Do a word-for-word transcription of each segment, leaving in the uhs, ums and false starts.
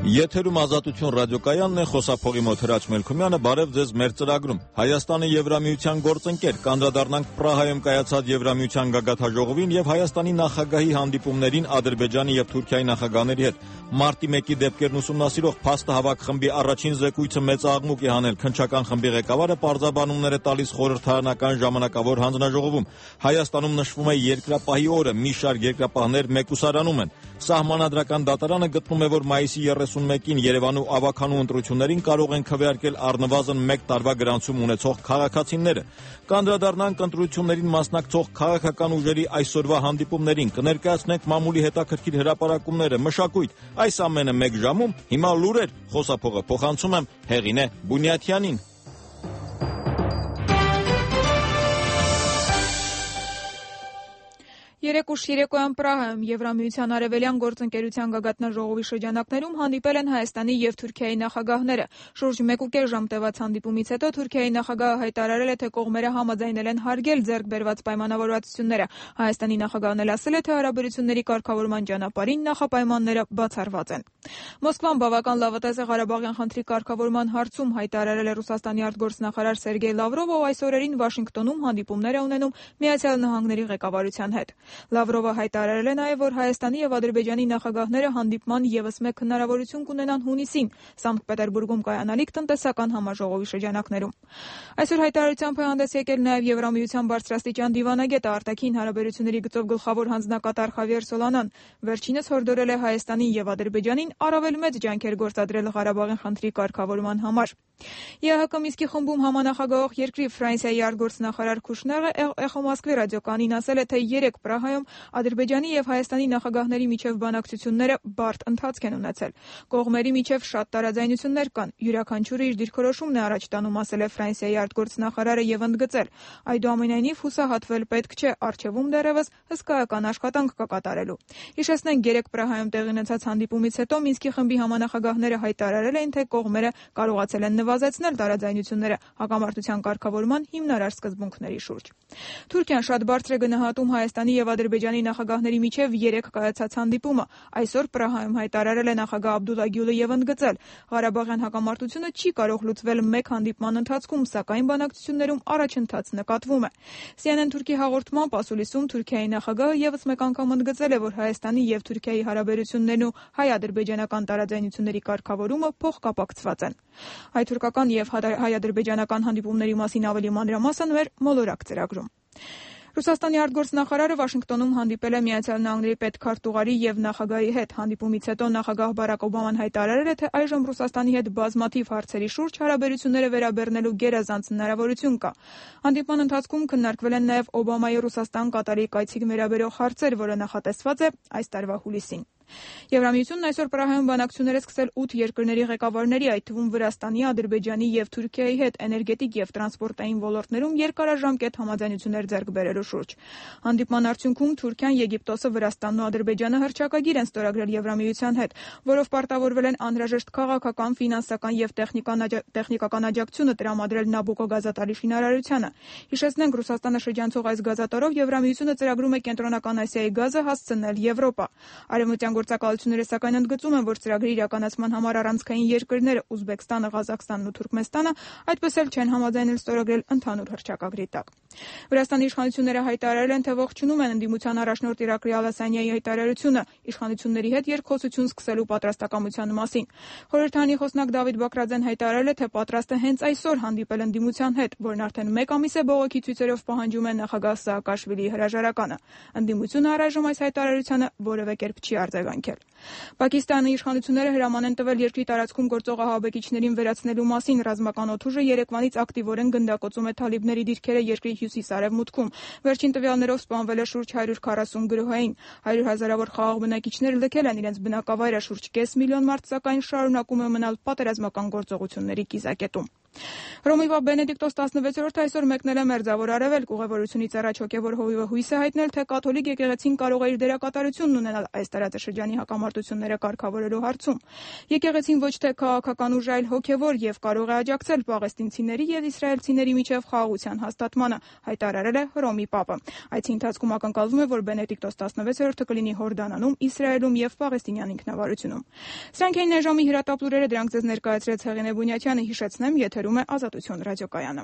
Եթերում Ազատություն ռադիոկայանն է, խոսափողի մոտ Հրաչ Մելքումյանը, բարև ձեզ մեր ծրագրում։ Հայաստանը Եվրամիության գործընկեր, կանդրադառնանք Պրահայում կայացած Եվրամիության գագաթնաժողովին եւ Հայաստանի նախագահի հանդիպումներին Ադրբեջանի եւ Թուրքիայի նախագահների հետ։ Մարտի մեկի դեպքերն ուսումնասիրող փաստահավաք խմբի առաջին զեկույցը մեծ աղմուկ է հանել։ Քննչական խմբի ղեկավարը պարզաբանումներ է տալիս խորհրդարանական ժամանակավոր հանձնաժողովում։ Հայաստանում նշվում է երկրապահի օրը, մի շարք երկրապահներ մեկուսարանում են։ Սահմանադրական դատարանը գտնում է, որ մայիսի երեսունմեկին Երևանու ավականու ընտրություններին կարող են քվեարկել առնվազն մեկ տարվա գրանցում ունեցող քաղաքացիները։ Կանդրադառնանք ընտրություններին մասնակցող քաղաքական ուժերի այսօրվա հանդիպումներին, կներկայացնենք մամուլի հետաքրքիր հրապարակումները, մշակույթ, այս ամենը մեկ ժամում, հիմա լուրեր, խոսափողը փոխանցում եմ Հեղինե Բունյաթյանին։ Երեկ ուշ երեկոյան Պրահայում Եվրամիության արևելյան գործընկերության գագաթնաժողովի շրջանակներում հանդիպել են Հայաստանի եւ Թուրքիայի նախագահները։ Շուրջ մեկուկես ժամ տևած հանդիպումից հետո Թուրքիայի նախագահը հայտարարել է, թե կողմերը համաձայնել են հարգել ձեռք բերված պայմանավորվածությունները։ Հայաստանի նախագահն էլ ասել է, թե հարաբերությունների կարգավորման ճանապարհին նախապայմանները բացառված են։ Մոսկվան բավական լավատես է Ղարաբաղյան խնդրի կարգավորման հարցում, հայտարարել է Ռուսաստանի արտգործնախարար Սերգեյ Լավրովը, ով այս օրերին Վաշինգտոնում հանդիպումներ է ունենում Միացյալ Նահանգների ղեկավարության հետ։ Լավրովը հայտարարել է նաև, որ Հայաստանի եւ Ադրբեջանի նախագահները հանդիպման ևս մեկ հնարավորություն կունենան հունիսին Սանկտ Պետերբուրգում կայանալիք տնտեսական համաժողովի շրջանակներում։ Այսօր հայտարարությամբ է հանդես եկել նաև Եվրամիության բարձրաստիճան դիվանագետը արտաքին հարաբերությունների գծով գլխավոր հանձնակատար Խավիեր Սոլանան։ Վերջինս հորդորել է Հայաստանին եւ Ադրբեջանին առավել մեծ ջանքեր գործադրել Ղարաբաղյան խնդրի կարգավորման համար։ ԵԱՀԿ Մինսկի խմբում համանախագահող երկրի Ֆրանսիայի արտգործնախարար Քուշները Էխո Մոսկվի ռադիոկայանին ասել է, թե երեք Պրահայում Ադրբեջանի եւ Հայաստանի նախագահների միջև բանակցությունները բարդ ընթացք են ունեցել։ Կողմերի միջև շատ տարաձայնություններ կան։ Յուրաքանչյուրը իր դիրքորոշումն է առաջ տանում, ասել է Ֆրանսիայի արտգործնախարարը եւ ընդգծել. Այդուամենայնիվ հուսահատվել պետք չէ, առջևում դեռևս հսկայական աշխատանք կա կատարելու։ Հիշեցնենք, երեք Պրահայում տեղի ունեցած հանդիպումից հետո Մինսկի խմբի համանախագահները հայտարարել էին, թե կողմերը կարողացել են նվազեցնել տարաձայնությունները հակամարտության կարգավորման հիմնարար սկզբունքների շուրջ։ Թուրքիան շատ բարձր է գնահատում Հայաստանի եւ Ադրբեջանի նախագահների միջև երեք կայացած հանդիպումը։ Այսօր Պրահայում հայտարարել է նախագահ Աբդուլլա Գյուլը եւ ընդգծել. Ղարաբաղյան հակամարտությունը չի կարող լուծվել մեկ հանդիպման ընթացքում, սակայն բանակցություններում առաջընթաց նկատվում է։ Սի Էն Էն Թուրքի հաղորդման ասուլիսում Թուրքիայի նախագահը եւս մեկ անգամ ընդգծել է, որ Հայաստանի եւ Թուրքիայի հարաբերություններն ու հայ-ադրբեջանական տարաձայնությունների կարգավորումը փոխկապակցված են։ Հայ-թուրքական եւ հայ-ադրբեջանական հանդիպումների մասին ավելի մանրամասն մեր մոլորակ ծրագրում։ Ռուսաստանի արտգործնախարարը Վաշինգտոնում հանդիպել է Միացյալ Նահանգների պետքարտուղարի եւ նախագահի հետ։ Հանդիպումից հետո նախագահ Բարակ Օբաման հայտարարել է, թե այժմ Ռուսաստանի հետ բազմաթիվ հարցերի շուրջ հարաբերությունները վերաբեռնելու գերազանց հնարավորություն կա։ Հանդիպման ընթացքում քննարկվել են նաեւ Օբամայի Ռուսաստան Կատարի կայցին վերաբերող հարցեր, որը նախատեսված է այս տարվա հուլիսին։ Եվրամիությունն այսօր Պրահայում բանակցություններ է սկսել ութ երկրների ղեկավարների, այդ թվում Վրաստանի, Ադրբեջանի եւ Թուրքիայի հետ էներգետիկ եւ տրանսպորտային ոլորտներում երկարաժամկետ համաձայնություններ ձեռք բերելու շուրջ։ Հանդիպման արդյունքում Թուրքիան, Եգիպտոսը, Վրաստանն ու Ադրբեջանը հռչակագիր են ստորագրել Եվրամիության հետ, որով պարտավորվել են անհրաժեշտ քաղաքական, ֆինանսական եւ տեխնիկական աջակցությունը տրամադրել Նաբուկո գազատարի շինարարությանը։ Հիշեցնենք, Ռուսաստանը շրջանցող այս գազատարով Եվրամիությունը ծրագրում է Կենտրոնական Ասիայի գազը հասցնել Եվրոպա։ Արևմտյան գործակալությունները սակայն ընդգծում են, որ ծրագրի իրականացման համար առանցքային երկրները Ուզբեկստանը, Ղազախստանն ու Թուրքմենստանը այդպես էլ չեն համաձայնել ստորագրել ընդհանուր հռչակագրի տակ։ Վրաստանի իշխանությունները հայտարարել են, թե ողջունում են ընդդիմության առաջնորդ Իրակլի Ալասանյայի հայտարարությունը իշխանությունների հետ երկխոսություն սկսելու պատրաստակամության մասին։ Խորհրդարանի խոսնակ Դավիթ Բակրաձեն հայտարարել է, թե պատրաստ է հենց այսօր հանդիպել ընդդիմության հետ, որն արդեն մեկ ամիս է բողոքի ցույցերով պահանջում է նախագահ Սաակաշվիլիի հրաժարականը։ Ընդդիմությունը առայժմ այս հայտարարությանը որևէ կերպ չի արձագանքել։ Պակիստանի իշխանությունները հրաման են տվել երկրի տարածքում գործող ահաբեկիչներին վերացնելու մասին։ Ռազմական օդուժը Երևանից ակտիվորեն գնդակոծում է թալիբների դիրքերը երկրի հյուսիս-արևմուտքում։ Վերջին տվյալներով սպանվել է շուրջ հարյուր քառասուն գրոհային։ Հարյուր հազարավոր խաղաղ բնակիչներ լքել են իրենց բնակավայրը, շուրջ կես միլիոն մարդ սակայն շարունակում է մնալ պատերազմական գործողությունների կիզակետում։ Հռոմի Պապ Բենեդիկտոս տասնվեցերորդը այսօր մեկնել է Մերձավոր Արևելք։ Ուղևորությունից առաջ հոգևոր հովիվը հույս է հայտնել, թե կաթոլիկ եկեղեցին կարող է իր դերակատարությունն ունենալ այս տարածաշրջանի հակամարտությունները կարգավորելու հարցում։ Եկեղեցին ոչ թե քաղաքական ուժ, այլ հոգևոր եւ կարող է աջակցել պաղեստինցիների եւ իսրայելցիների միջև խաղաղության հաստատմանը, հայտարարել է Հռոմի Պապը։ Այցի ընթացքում ակնկալվում է, որ Բենեդիկտոս տասնվեցերորդը կլինի Հորդանանում, Իսրայելում եւ Պաղեստինյան ինքնավարությունում։ Սրանք էին այժմի հրատապլուրերը, դրանք ձեզ ներկայացրեց Հեղինե Բունյաթյանը։ Հիշեցնեմ, եթերում է Ազատություն ռադիոկայանը։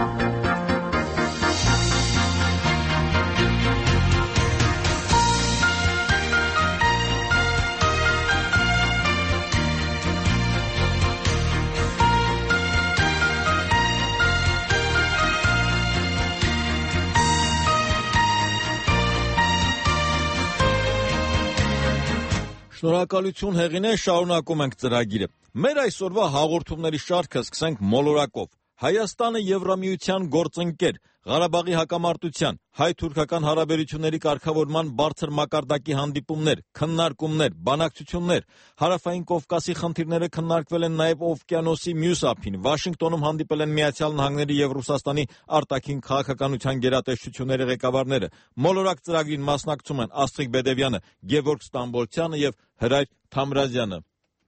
Շնորհակալություն Հեղինե, շարունակում ենք ծրագիրը։ Մեր այսօրվա հաղորդումների շարքը սկսենք մոլորակով։ Հայաստանը Եվրամիության գործընկեր, Ղարաբաղի հակամարտության, հայ-թուրքական հարաբերությունների կարգավորման բարձր մակարդակի հանդիպումներ, քննարկումներ, բանակցություններ, Հարավային Կովկասի խնդիրները քննարկվել են նաև օվկիանոսի մյուս ափին, Վաշինգտոնում հանդիպել են Միացյալ Նահանգների եւ Ռուսաստանի արտաքին քաղաքականության գերատեսչությունների ղեկավարները։ Մոլորակ ծրագրին մասնակցում են Աստղիկ Բեդևյանը, Գևորգ Ստամբոլցյանը եւ Հրայր Թամրազյանը։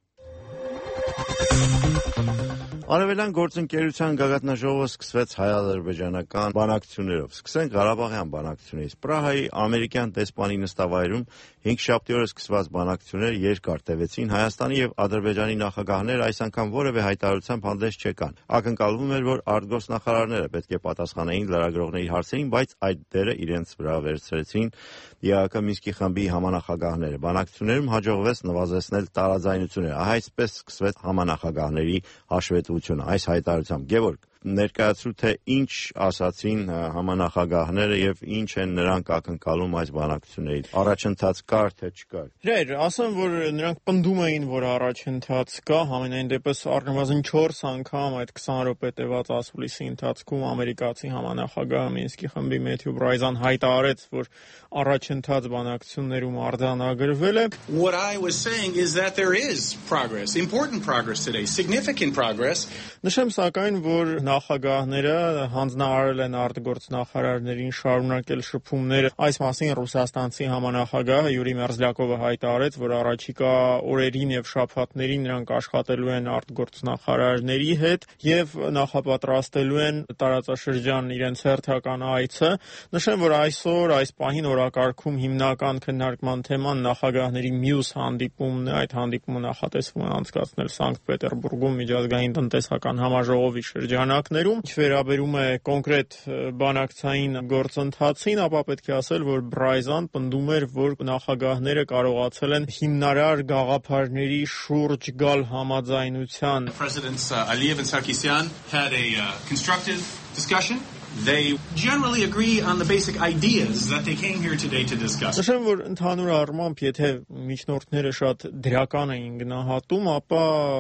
Արևելյան գործընկերության գագաթնաժողովը սկսվեց հայ-ադրբեջանական բանակցություններով։ Սկսենք Ղարաբաղյան բանակցությունից։ Պրահայի ամերիկյան դեսպանի նստավայրում հինգշաբթի օրը սկսված բանակցությունները երկար տևեցին։ Հայաստանի եւ Ադրբեջանի նախագահները այս անգամ որևէ հայտարարությամբ հանդես չեկան։ Ակնկալվում էր, որ արտգործնախարարները պետք է պատասխանեին լրագրողների հարցերին, բայց այդ դերը իրենց վրա վերցրեցին ԵԱՀԿ Մինսկի խմբի համանախագահները։ Բանակցություններում հաջողվեց նվազեցնել տարաձայնությունները։ Այսպես սկսվեց համանախագահների հաշվետվությունը այս հայտարարությամբ։ Գևորգ, ներկայացրու, թե ինչ ասացին համանախագահները եւ ինչ են նրանք ակնկալում այս բանակցություններից։ Առաջընթաց կար, թե չկար։ Հրայր, ասեմ, որ նրանք պնդում էին, որ առաջընթաց կա, համենայն դեպս առնվազն չորս անգամ այդ քսան րոպե տևած ասուլիսի ընթացքում ամերիկացի համանախագահ Մինսկի խմբի Մեթյու Բրայզան հայտարարեց, որ առաջընթաց բանակցություններում արձանագրվել է։ What I was saying is that there is progress, important progress today, significant progress. Նշեմ սակայն, որ նախագահները հանձնարարել են արտգործնախարարներին շարունակել շփումները։ Այս մասին ռուսաստանցի համանախագահ Յուրի Մերզլյակովը հայտարարեց, որ առաջիկա օրերին եւ շաբաթներին նրանք աշխատելու են արտգործնախարարների հետ եւ նախապատրաստելու են տարածաշրջան իրենց հերթական այցը։ Նշեմ, որ այսօր այս պահին օրակարգում հիմնական քննարկման թեման նախագահների մյուս հանդիպումն է։ Այդ հանդիպումը նախատեսվում է անցկացնել Սանկտ Պետերբուրգում միջազգային տնտեսական համաժողովի շրջանակներում։ Ինչ վերաբերում է կոնկրետ բանակցային գործընթացին, ապա պետք է ասել, որ Բրայզան պնդում էր, որ նախագահները կարողացել են հիմնարար գաղափարների շուրջ գալ համաձայնության։ Presidents uh, Aliyev and Sarkisyan had a uh, constructive discussion. They generally agree on the basic ideas that they came here today to discuss. Նշեմ, որ ընդհանուր առմամբ, եթե միջնորդները շատ դրական էին գնահատում, ապա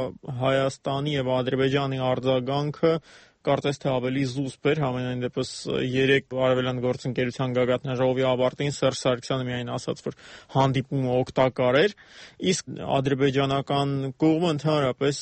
Հայաստանի եւ Ադրբեջանի արձագանքը կարծես թե ավելի զուսպ էր, համենայն դեպս երեք արևելյան գործընկերության գագաթնաժողովի ավարտին Սերժ Սարգսյանը միայն ասաց, որ հանդիպումը օգտակար էր, իսկ ադրբեջանական կողմը ընդհանրապես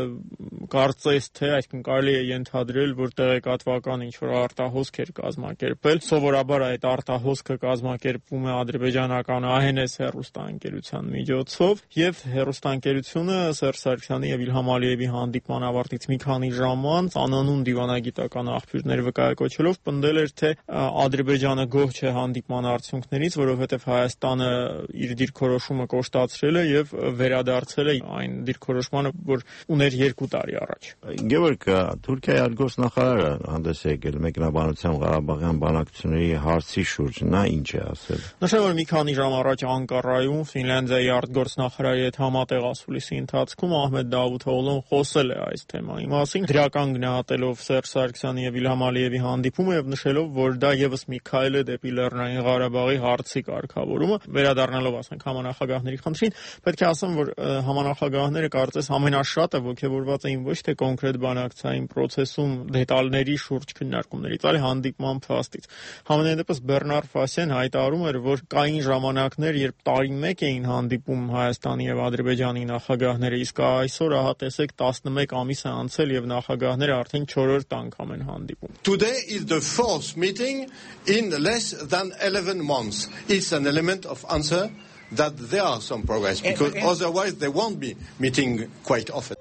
կարծես թե այսինքն կարելի է ենթադրել, որ տեղեկատվական ինչ-որ արտահոսք էր կազմակերպել։ Սովորաբար այդ արտահոսքը կազմակերպվում է ադրբեջանական ԱՀՆ հեռուստաընկերության միջոցով, եւ հեռուստաընկերությունը Սերժ Սարգսյանի եւ Իլհամ Ալիևի հանդիպման ավարտից մի քանի ժամ անց անանուն դիվանագիտական աղբյուրներ վկայակոչելով պնդել էր, թե Ադրբեջանը գոհ չէ հանդիպման արդյունքներից, որովհետև Հայաստանը իր դիրքորոշումը կոշտացրել է եւ վերադարձել է այն դիրքորոշմանը, որ ուներ երկու տարի առաջ։ Գևորգ, Թուրքիայի արտգործնախարարը հանդես է եկել մեկնաբանությամբ Ղարաբաղյան բանակցությունների հարցի շուրջ, նա ինչ է ասել։ Նշեմ, որ մի քանի ժամ առաջ Անկարայում Ֆինլանդիայի արտգործնախարարի հետ համատեղ ասուլիսի ընթացքում Ահմեդ Դավութօղլուն խոսել է այս թեմայի մասին, դրական գնահատելով Սերժ Սարգսյանի եւ Իլհամ Ալիևի հանդիպումը եւ նշելով, որ դա եւս մի քայլ է դեպի Լեռնային Ղարաբաղի հարցի կարգավորումը, վերադառնալով ասենք համանախագահների խնդրին, պետք է ասեմ, որ համանախագահները կարծես ամենաշատը ոգևորված էին ոչ թե կոնկրետ բանակցային process-ում դետալների շուրջ քննարկումներից, այլ հանդիպման փաստից։ Համենայն դեպս Բեռնար Ֆասյան հայտարարում էր, որ կային ժամանակներ, երբ տարին մեկ էին հանդիպում Հայաստանի եւ Ադրբեջանի նախագահները, իսկ այսօր ահա տեսեք տասնմեկ ամիս է անցել եւ նախագահները արդեն չորրորդ անգամ են հանդիպում։ Today is the fourth meeting in less than eleven months. It's an element of answer that there are some progress because otherwise they won't be meeting quite often.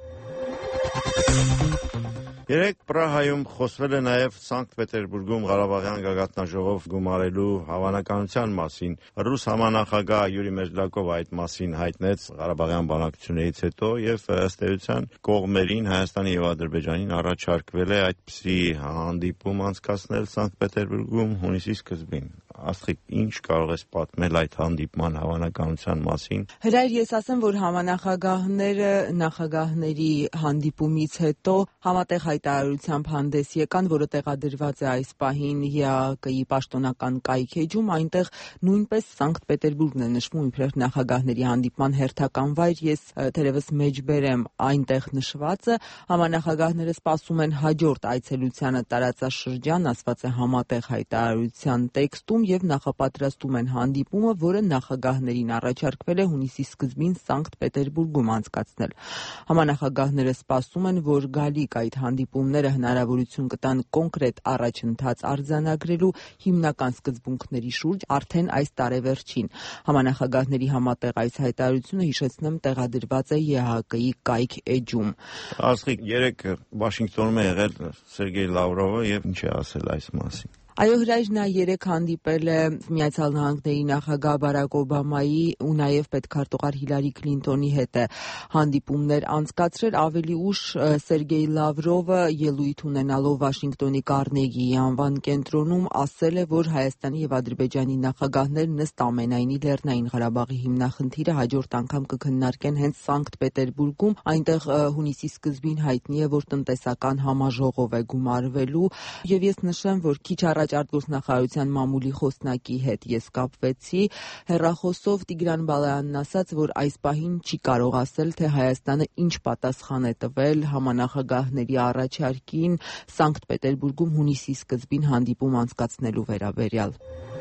Երեք Պրահայում խոսվել է նաև Սանկտ Պետերբուրգում Ղարաբաղյան գագաթնաժողով գումարելու հավանականության մասին։ Ռուս համանախագահ Յուրի Մեջլակով այդ մասին հայտնեց Ղարաբաղյան բանակցություններից հետո եւ ըստ էության կողմերին Հայաստանի եւ Ադրբեջանին առաջարկվել է այդպիսի հանդիպում անցկացնել Սանկտ Պետերբուրգում հունիսի սկզբին։ Աստղիկ, ինչ կարող ես պատմել այդ հանդիպման հավանականության մասին։ Հրայր, ես ասեմ, որ համանախագահները նախագահների հանդիպումից հետո համատեղ հայտարարությամբ հանդես եկան, որը տեղադրված է այս պահին ԵԱՀԿ-ի պաշտոնական կայքեջում, այնտեղ նույնպես Սանկտ Պետերբուրգն է նշվում իբրև նախագահների հանդիպման հերթական վայր, ես թերևս մեջբերեմ այնտեղ նշվածը, համանախագահները սպասում են հաջորդ այցելությանը տարածաշրջան, ասված է համատեղ հայտարարության տեքստում եւ նախապատրաստում են հանդիպումը, որը նախագահներին առաջարկվել է հունիսի սկզբին Սանկտ Պետերբուրգում անցկացնել։ Համանախագահները սպասում են, որ գալիք այդ հանդիպումները հնարավորություն կտան կոնկրետ առաջընթաց արձանագրելու հիմնական սկզբունքների շուրջ արդեն այս տարեվերջին։ Համանախագահների համատեղ այս հայտարարությունը, հիշեցնեմ, տեղադրված է ԵԱՀԿ-ի կայք էջում։ Աստղիկ, երեք Վաշինգտոնում է եղել Սերգեյ Լավրովը եւ ինչ է ասել այս մասին։ Այո, հրայր, նա երեք հանդիպել է Միացյալ Նահանգների նախագահ Բարակ Օբամայի ու նաև պետքարտուղար Հիլարի Քլինտոնի հետ է հանդիպումներ անցկացրել։ Ավելի ուշ Սերգեյ Լավրովը ելույթ ունենալով Վաշինգտոնի Կարնեգիի անվան կենտրոնում ասել է, որ Հայաստանի եւ Ադրբեջանի նախագահներն ըստ ամենայնի Լեռնային Ղարաբաղի հիմնախնդիրը հաջորդ անգամ կքննարկեն հենց Սանկտ Պետերբուրգում, այնտեղ հունիսի սկզբին հայտնի է, որ տնտեսական համաժողով է գումարվելու, եւ ես նշեմ, որ քիչ առաջ արտգործնախարարության մամուլի խոսնակի հետ ես կապվեցի հեռախոսով, Տիգրան Բալայանն ասաց, որ այս պահին չի կարող ասել, թե Հայաստանը ինչ պատասխան է տվել համանախագահների առաջարկին Սանկտ Պետերբուրգում հունիսի սկզբին հանդիպում անցկացնելու վերաբերյալ։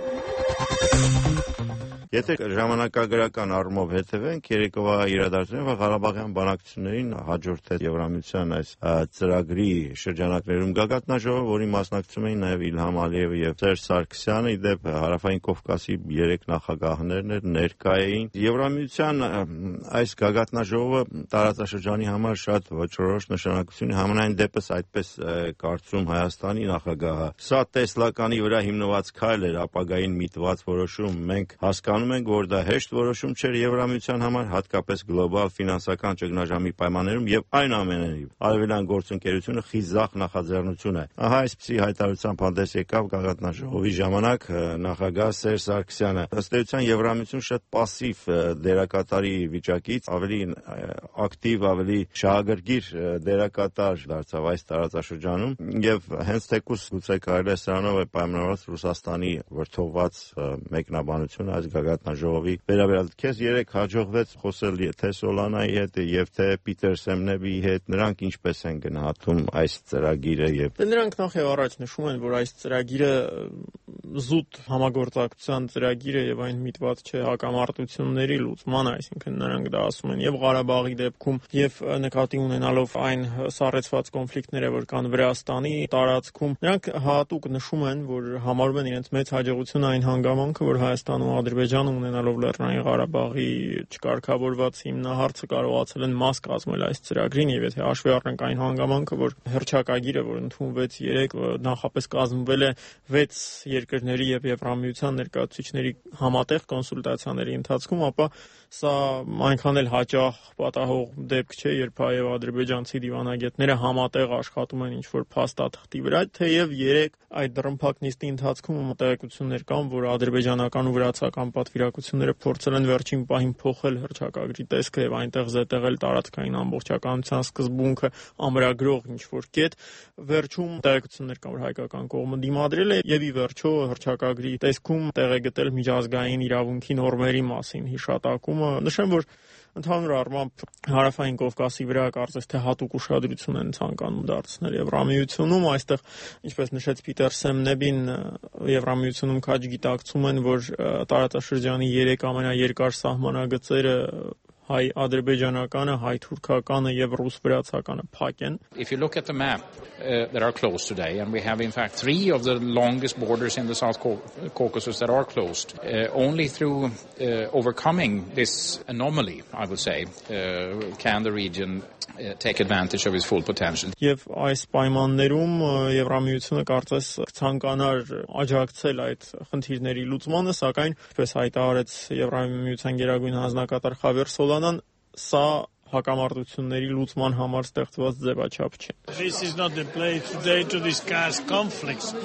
Եթե ժամանակագրական առումով հետևենք, երեկվա իրադարձությունները Ղարաբաղյան բանակցություններին հաջորդեց Եվրամիության այս ծրագրի շրջանակներում գագաթնաժողով, որի մասնակցում էին նաև Իլհամ Ալիևը եւ Սերժ Սարգսյանը, ի դեպ Հարավային Կովկասի երեք նախագահներն ներկա էին։ Եվրամիության այս գագաթնաժողովը տարածաշրջանի համար շատ ոչռորոշ նշանակություն է, համենայն դեպս այդպես կարծում Հայաստանի նախագահը։ Սա տեսլականի վրա հիմնված քայլ էր, ապագային միտված որոշում։ Մենք հասկանում ենք, որ դա հեշտ որոշում չէր Եվրամիության համար, հատկապես գլոբալ ֆինանսական ճգնաժամի պայմաններում եւ այնուամենայնիվ արևելյան գործընկերությունը խիզախ նախաձեռնություն է։ Ահա այսպիսի հայտարարությամբ հանդես եկավ գագաթնաժողովի ժամանակ նախագահ Սերժ Սարգսյանը։ Ըստ էության Եվրամիությունը շատ пассив դերակատարի վիճակից ավելի ակտիվ, ավելի շահագրգիռ դերակատար դարձավ այս տարածաշրջանում եւ հենց թեկուզ գուցե կարելի է սրանով է պայմանավորված Ռուսաստանի վրթովված մեկնաբանությունը այս գագաթնաժողովի վերաբերյալ։ Քեզ երեք հաջողվեց խոսել թե Սոլանայի հետ եւ թե Պիտեր Սեմնեբի հետ, նրանք ինչպես են գնահատում այս ծրագիրը եւ Նրանք նախ եւ առաջ նշում են, որ այս ծրագիրը զուտ համագործակցության ծրագիր է եւ այն միտված չէ հակամարտությունների լուծման, այսինքն նրանք դա ասում են եւ Ղարաբաղի դեպքում եւ նկատի ունենալով այն սառեցված կոնֆլիկտները, որ կան Վրաստանի տարածքում, նրանք հատուկ նշում են, որ համարում են իրենց մեծ հաջողությունը այն հանգամանքը, որ Հայաստանը ու Ադրբեջանը ունենալով Լեռնային Ղարաբաղի չկարգավորված հիմնահարցը կարողացել են մաս կազմել այս ծրագրին եւ եթե հաշվի առնենք այն հանգամանքը, որ հռչակագիրը, որ ընդունվեց երեք, նախապես կազմվել է վեց երկրների լիդերների եւ Եվրամիության ներկայացուցիչների համատեղ կոնսուլտացիաների ընթացքում, ապա սա այնքան էլ հաճախ պատահող դեպք չէ, երբ հայ եւ ադրբեջանցի դիվանագետները համատեղ աշխատում են ինչ-որ փաստաթղթի վրա, թեև երեք այդ դռնփակ նիստի ընթացքում տեղեկություններ կան, որ ադրբեջանական ու վրացական պատվիրակությունները փորձել են վերջին պահին փոխել հռչակագրի տեսքը եւ այնտեղ զետեղել տարածքային ամբողջականության սկզբունքը ամրագրող ինչ-որ կետ, վերջում տեղեկություններ կան, որ հայկական կողմը դիմադրել է եւ ի վերջո հռչակագրի տեսքում տեղ է գտել միջազգային իրավունքի նորմերի մասին հիշատակումը։ Նշեմ, որ ընդհանուր առմամբ Հարավային Կովկասի վրա կարծես թե հատուկ ուշադրություն են ցանկանում դարձնել Եվրամիությունում, այստեղ, ինչպես նշեց Պիտեր Սեմնեբին, Եվրամիությունում քաջ գիտակցում են, որ տարածաշրջանի երեք ամենաերկար սահմանագծերը հայ ադրբեջանականը, հայ թուրքականը եւ ռուս-վրացականը փակ են. If you look at the map uh, that are closed today, and we have in fact three of the longest borders in the South Caucasus that are closed, uh, only through uh, overcoming this anomaly, I would say, uh, can the region uh, take advantage of its full potential. Եվ այս պայմաններում Եվրամիությունը կարծես ցանկանար աջակցել այդ խնդիրների լուծմանը, սակայն ինչպես հայտարարեց Եվրամիության գերագույն հանձնակատար Խավիեր Սոլանան, սա հակամարտությունների լուծման համար ստեղծված ձևաչափ չէ. This is not the place today to discuss conflicts.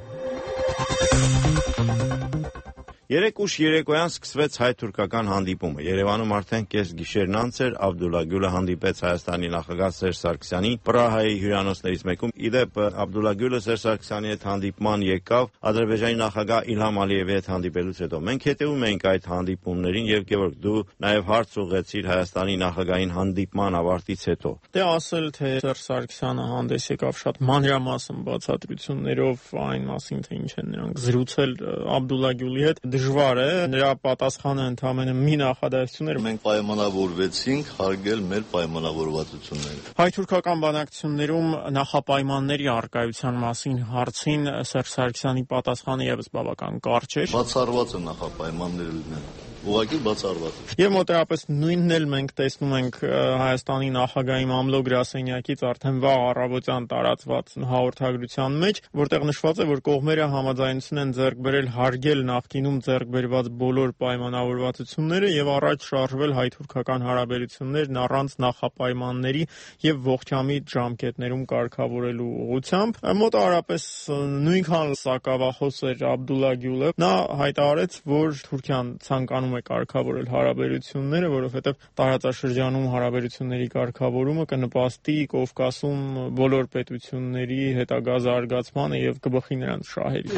Երեք ուշ երեկոյան սկսվեց հայ-թուրքական հանդիպումը։ Երևանում արդեն կես գիշերն անց էր, Աբդուլլա Գյուլը հանդիպեց Հայաստանի նախագահ Սերժ Սարգսյանին Պրահայի հյուրանոցներից մեկում։ Իդեպ Աբդուլլա Գյուլը Սերժ Սարգսյանի հետ հանդիպման եկավ Ադրբեջանի նախագահ Իլհամ Ալիևի հետ հանդիպելուց հետո։ Մենք հետևում ենք այդ հանդիպումներին եւ Գևորգ, դու նաեւ հարց ուղղեցիր Հայաստանի նախագահային հանդիպման ավարտից հետո։ Դե ասել թե Սերժ Սարգսյանը հանդես եկավ շատ մանրամասն բացատրություններով այն մասին, թե ինչ են նրանք զրուցել Աբդուլլա Գյուլի հետ, դժվար է, նրա պատասխանը ընդամենը մի նախադասություն էր. Մենք պայմանավորվեցինք հարգել մեր պայմանավորվածությունները։ Հայ-թուրքական բանակցություններում նախապայմանների առկայության մասին հարցին Սերժ Սարգսյանի պատասխանը եւս բավական կարճ էր։ Բացառված է նախապայմանները լինել։ Ուղղակի բացառված։ Եվ մոտավորապես նույնն էլ մենք տեսնում ենք Հայաստանի նախագահի Մամլո գրասենյակից արդեն վաղ առավոտյան տարածված հաղորդագրության մեջ, որտեղ նշված է, որ կողմերը համաձայնություն են ձեռք բերել հարգել նախկինում ձեռք բերված բոլոր պայմանավորվածությունները եւ առաջ շարժվել հայ-թուրքական հարաբերություններն առանց նախապայմանների եւ ողջամիտ ժամկետներում կարգավորելու ուղղությամբ։ Մոտավորապես նույնքան սակավախոս էր Աբդուլլա Գյուլը։ Նա հայտարարեց, որ Թուրքիան ցանկանում է կարգավորել հարաբերությունները, որովհետև տարածաշրջանում հարաբերությունների կարգավորումը կնպաստի Կովկասում բոլոր պետությունների հետագա զարգացմանը եւ կբխի նրանց շահերի։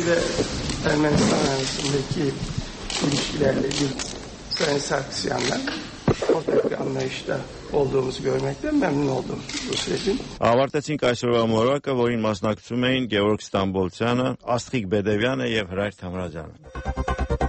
Ավարտեցինք այսօրվա մորակը, որին մասնակցում էին Գևորգ Ստամբոլցյանը, Աստղիկ Բեդևյանը եւ Հրայր Թամրազյանը։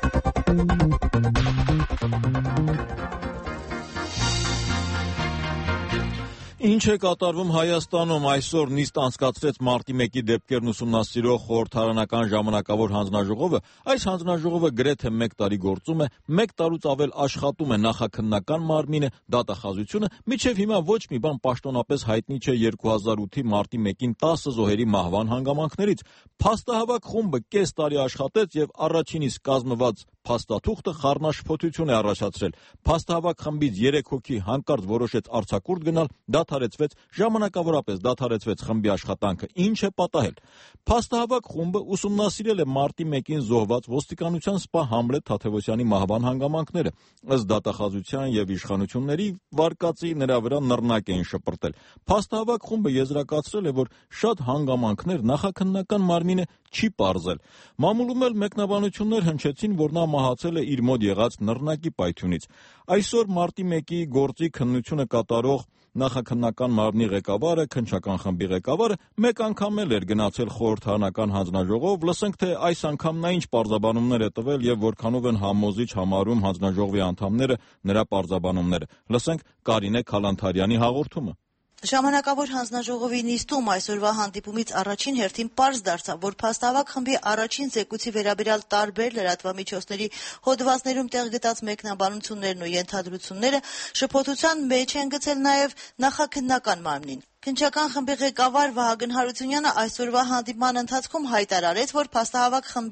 Ինչ է կատարվում Հայաստանում, այսօր նիստ անցկացրեց մարտի մեկի դեպքերն ուսումնասիրող խորհրդարանական ժամանակավոր հանձնաժողովը։ Այս հանձնաժողովը գրեթե մեկ տարի գործում է, մեկ տարուց ավել աշխատում է նախաքննական մարմինը, դատախազությունը, մինչև հիմա ոչ մի բան պաշտոնապես հայտնի չէ երկու հազար ութի մարտի մեկին տասը զոհերի մահվան հանգամանքներից։ Փաստահավաք խումբը կես տարի աշխատեց եւ առաջին իսկ կազմված փաստաթուղթը խառնաշփոթություն է առաջացրել։ Փաստահավաք խմբից երեք հոգի հանկարծ որոշեց արձակուրդ գնալ, դադարեցվեց, ժամանակավորապես դադարեցվեց խմբի աշխատանքը։ Ինչ է պատահել։ Փաստահավաք խումբը ուսումնասիրել է մարտի մեկին զոհված ոստիկանության սպա Համլետ Թադևոսյանի մահվան հանգամանքները։ Ըստ դատախազության եւ իշխանությունների վարկածի նրա վրա նռնակ էին շպրտել։ Փաստահավաք խումբը եզրակացրել է, որ շատ հանգամանքներ նախաքննական մարմինը չի պարզել։ Մամուլում էլ մեկնաբանություններ հնչեցին, որ նա մահացել է իր մոտ եղած նռնակի պայթյունից։ Այսօր մարտի մեկի գործի քննությունը կատարող նախաքննական մարմնի ղեկավարը, քննչական խմբի ղեկավարը մեկ անգամ էլ էր գնացել խորհրդարանական հանձնաժողով, լսենք թե այս անգամ նա ինչ պարզաբանումներ է տվել եւ որքանով են համոզիչ համարում հանձնաժողովի անդամները նրա պարզաբանումները։ Լսենք Կարինե Քալանթարյանի հաղորդումը։ Ժամանակավոր հանձնաժողովի նիստում այսօրվա հանդիպումից առաջին հերթին պարզ դարձավ, որ փաստահավաք խմբի առաջին զեկույցի վերաբերյալ տարբեր լրատվամիջոցների հոդվածներում տեղ գտած մեկնաբանություններն ու ենթադրությունները շփոթության մեջ են գցել նաև նախաքննական մարմնին։ Քննչական խմբի ղեկավար Վահագն Հարությունյանը այսօրվա հանդիպման ընթացքում հայտարարեց, որ փաստահավաք խմբի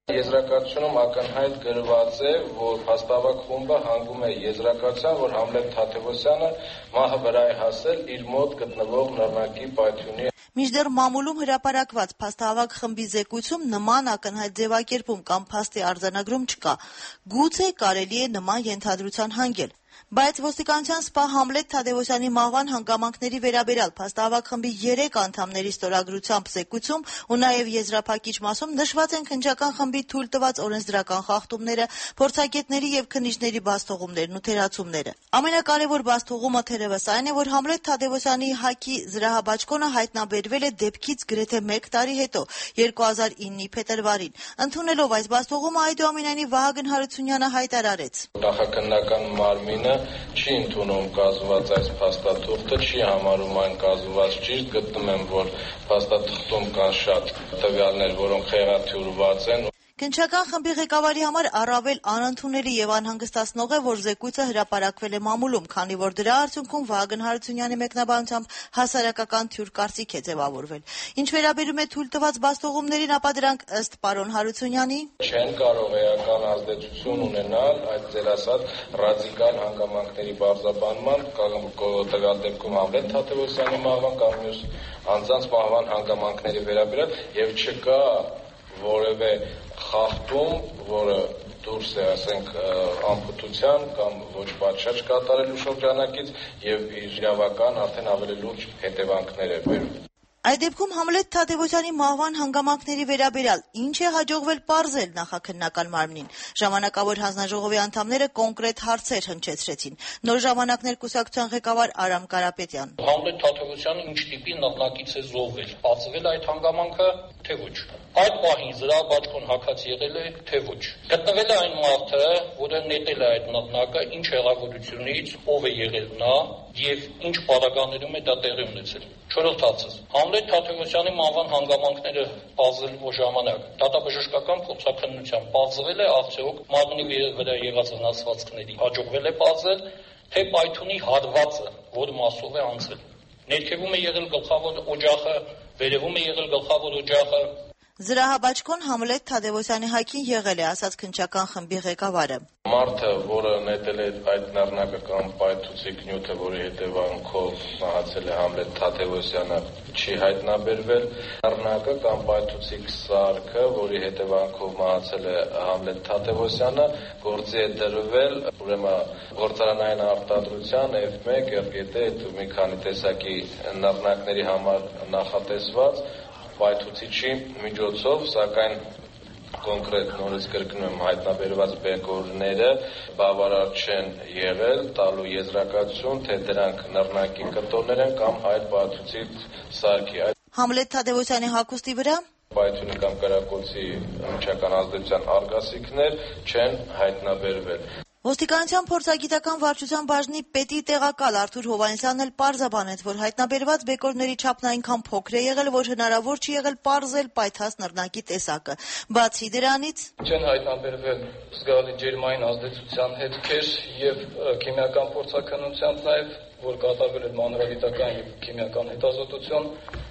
Եզրակացությունում ակնհայտ գրված է, որ փաստավակ խումբը հանգում է եզրակացության, որ Համլետ Թադևոսյանը մահը վրա է հասել իր մոտ գտնվող նռնակի պայթյունի։ Մինչդեռ մամուլում հրապարակված փաստահավաք խմբի զեկույցում նման ակնհայտ ձևակերպում կամ փաստի արձանագրում չկա։ Գուցե կարելի է նման ենթադրության հանգել։ Բայց ոստիկանության սպա Համլետ Թադևոսյանի մահվան հանգամանքների վերաբերյալ փաստահավաք խմբի երեք անդամների ստորագրությամբ զեկույցում ու նաև եզրափակիչ մասում նշված են քննչական խմբի թույլ տված օրենսդրական խախտումները, փորձագետների եւ քննիչների բացթողումներն ու թերացումները։ Ամենակարևոր բացթողումը թերևս այն է, որ Համլետ Թադևոսյանի հագի զրահաբաճկոնը հայտնաբերվել է դեպքից գրեթե մեկ տարի հետո, երկու հազար իննի փետրվարին։ Ընդունելով այս բացթողումը, այդուամենայնիվ Վահագն Հարությունյանը հայտարարեց. Նախաքննական մարմինը չի ընդունում կազմված այս փաստաթուղթը, չի համարում այն կազմված ճիշտ, գտնում եմ, որ փաստաթղթում կան շատ տվյալներ, որոնք խեղաթյուրված են։ Քննչական խմբի ղեկավարի համար առավել անընդունելի եւ անհանգստացնող է, որ զեկույցը հրապարակվել է մամուլում, քանի որ դրա արդյունքում Վահագն Հարությունյանի մեկնաբանությամբ հասարակական թյուր կարծիք է ձևավորվել։ Ինչ վերաբերում է թույլ տված բացթողումներին, ապա դրանք ըստ պարոն Հարությունյանի չեն կարող էական ազդեցություն ունենալ այդ ձեր ասած ռադիկալ հանգամանքների բարձրաբանման կամ տվյալ դեպքում Համլետ Թադևոսյանի մահվան կամ մյուս անձանց մահվան հանգամանքների վերաբերյալ եւ չկա որևէ խախտում, որը դուրս է, ասենք, անպտության կամ ոչ պատշաճ կատարելու շրջանակից եւ իր իրավական արդեն ավելի լուրջ հետևանքներ է բերում։ Այդ դեպքում Համլետ Թադևոսյանի մահվան հանգամանքների վերաբերյալ ինչ է հաջողվել պարզել նախաքննական մարմնին։ Ժամանակավոր հանձնաժողովի անդամները կոնկրետ հարցեր հնչեցրեցին։ Նոր ժամանակներ կուսակցության ղեկավար Արամ Կարապետյան. Համլետ Թադևոսյանը ինչ տիպի նռնակից է զոհվել։ Բացվել այդ հանգամանքը, թե ոչ։ Այդ պահին զրահաբաճկոն հագած եղել է, թե ոչ։ Գտնվել է այն մարդը, որը նետել է այդ նռնակը, ինչ հեղափոխությունից, ով է եղել նա եւ ինչ պարագաներում է դա տեղի ունեցել։ Չորրորդ հարցը. Համլետ Թադևոսյանի մահվան հանգամանքները բացելու ժամանակ դատաբժշկական փորձաքննությամբ բացվել է արդյոք մարմնի վրա եղած վնասվածքների հաջողվել է բացել, թե պայթյունի հատվածը, որ մասով է անցել։ Ներքևում է եղել գլխավոր օջախը, վերևում է եղել գլխավոր օջախը։ Զրահաբաճկոն Համլետ Թադևոսյանի հագին եղել է, ասաց քննչական խմբի ղեկավարը։ Մարդը, որը նետել է այդ նռնակը կամ պայթուցիկ նյութը, որի հետևանքով մահացել է Համլետ Թադևոսյանը, չի հայտնաբերվել։ Նռնակը կամ պայթուցիկ սարքը, որի հետևանքով մահացել է Համլետ Թադևոսյանը, գործի է դրվել, ուրեմն գործարանային արտադրության F մեկ, F G T ու մի քանի տեսակի նռնակների համար նախատեսված պայթուցիչի միջոցով, սակայն կոնկրետ նորից կրկնում եմ հայտնաբերված բեկորները բավարար չեն եղել տալու եզրակացություն, թե դրանք նռնակի կտորներ են կամ այլ պայթուցիչ սարքի։ Համլետ Թադևոսյանի հագուստի վրա պայթյունի կամ կրակոցի միջական ազդեցության արգասիքներ չեն հայտնաբերվել։ Ոստիկանության փորձագիտական վարչության բաժնի պետի տեղակալ Արթուր Հովհաննիսյանն էլ պարզաբանեց, որ հայտնաբերված բեկորների չափն այնքան փոքր է եղել, որ հնարավոր չի եղել պարզել պայթած նռնակի տեսակը։ Բացի դրանից չեն հայտնաբերվել զգալի ջերմային ազդեցության հետքեր եւ քիմիական փորձաքննությամբ նաեւ, որ կատարվել է մանրագիտական եւ քիմիական հետազոտություն,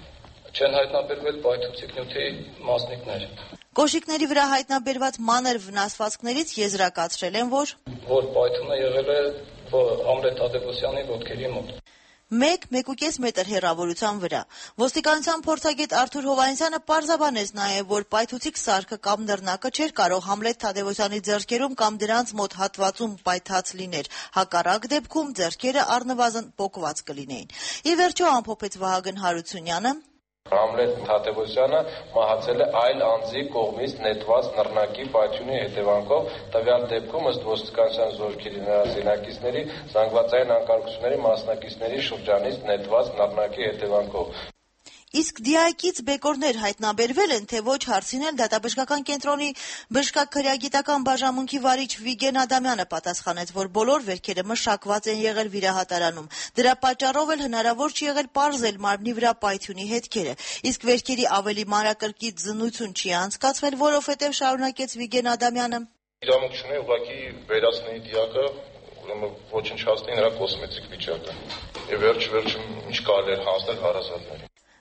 չեն հայտնաբերվել պայթուցիկ նյութի մասնիկներ։ Կոշիկների վրա հայտնաբերված մանր վնասվածքներից եզրակացրել են, որ որ պայթյունը եղել է Համլետ Թադևոսյանի ոտքերի մոտ։ մեկ-մեկուկես մետր հեռավորության վրա։ Ոստիկանության փորձագետ Արթուր Հովհաննիսյանը պարզաբանեց նաև, որ պայթուցիկ սարքը կամ նռնակը չէր կարող Համլետ Թադևոսյանի ձեռքերում կամ դրանց մոտ հատվածում պայթած լիներ։ Հակառակ դեպքում ձեռքերը առնվազն պոկված կլինեին։ Ի վերջո ամփոփեց Վահագն Հարությունյանը. Համլետ Թադևոսյանը մահացել է այլ անձի կողմից նետված նռնակի պայթյունի հետևանքով, տվյալ դեպքում ըստ ոստիկանության զորքերի նրա զինակիցների զանգվածային անկարգությունների մասնակիցների շրջանից նետված նռնակի հետևանքով։ Իսկ դիակից բեկորներ հայտնաբերվել են, թե ոչ հարցին էլ դատաբժշկական կենտրոնի բժշկաքրեագիտական բաժանմունքի վարիչ Վիգեն Ադամյանը պատասխանեց, որ բոլոր վերքերը մշակված են եղել վիրահատարանում։ Դրա պատճառով էլ հնարավոր չի եղել պարզել մարմնի վրա պայթյունի հետքերը։ Իսկ վերքերի ավելի մանրակրկիտ զննություն չի անցկացվել, որովհետև շարունակեց Վիգեն Ադամյանը։ Իրավունք չունի ուղղակի վերացնի դիակը, ուրեմն ոչնչացնի նրա կոսմետիկ վիճակը։ Եվ վերջ-վերջում ինչ կարելի է հասնել հարազատներին։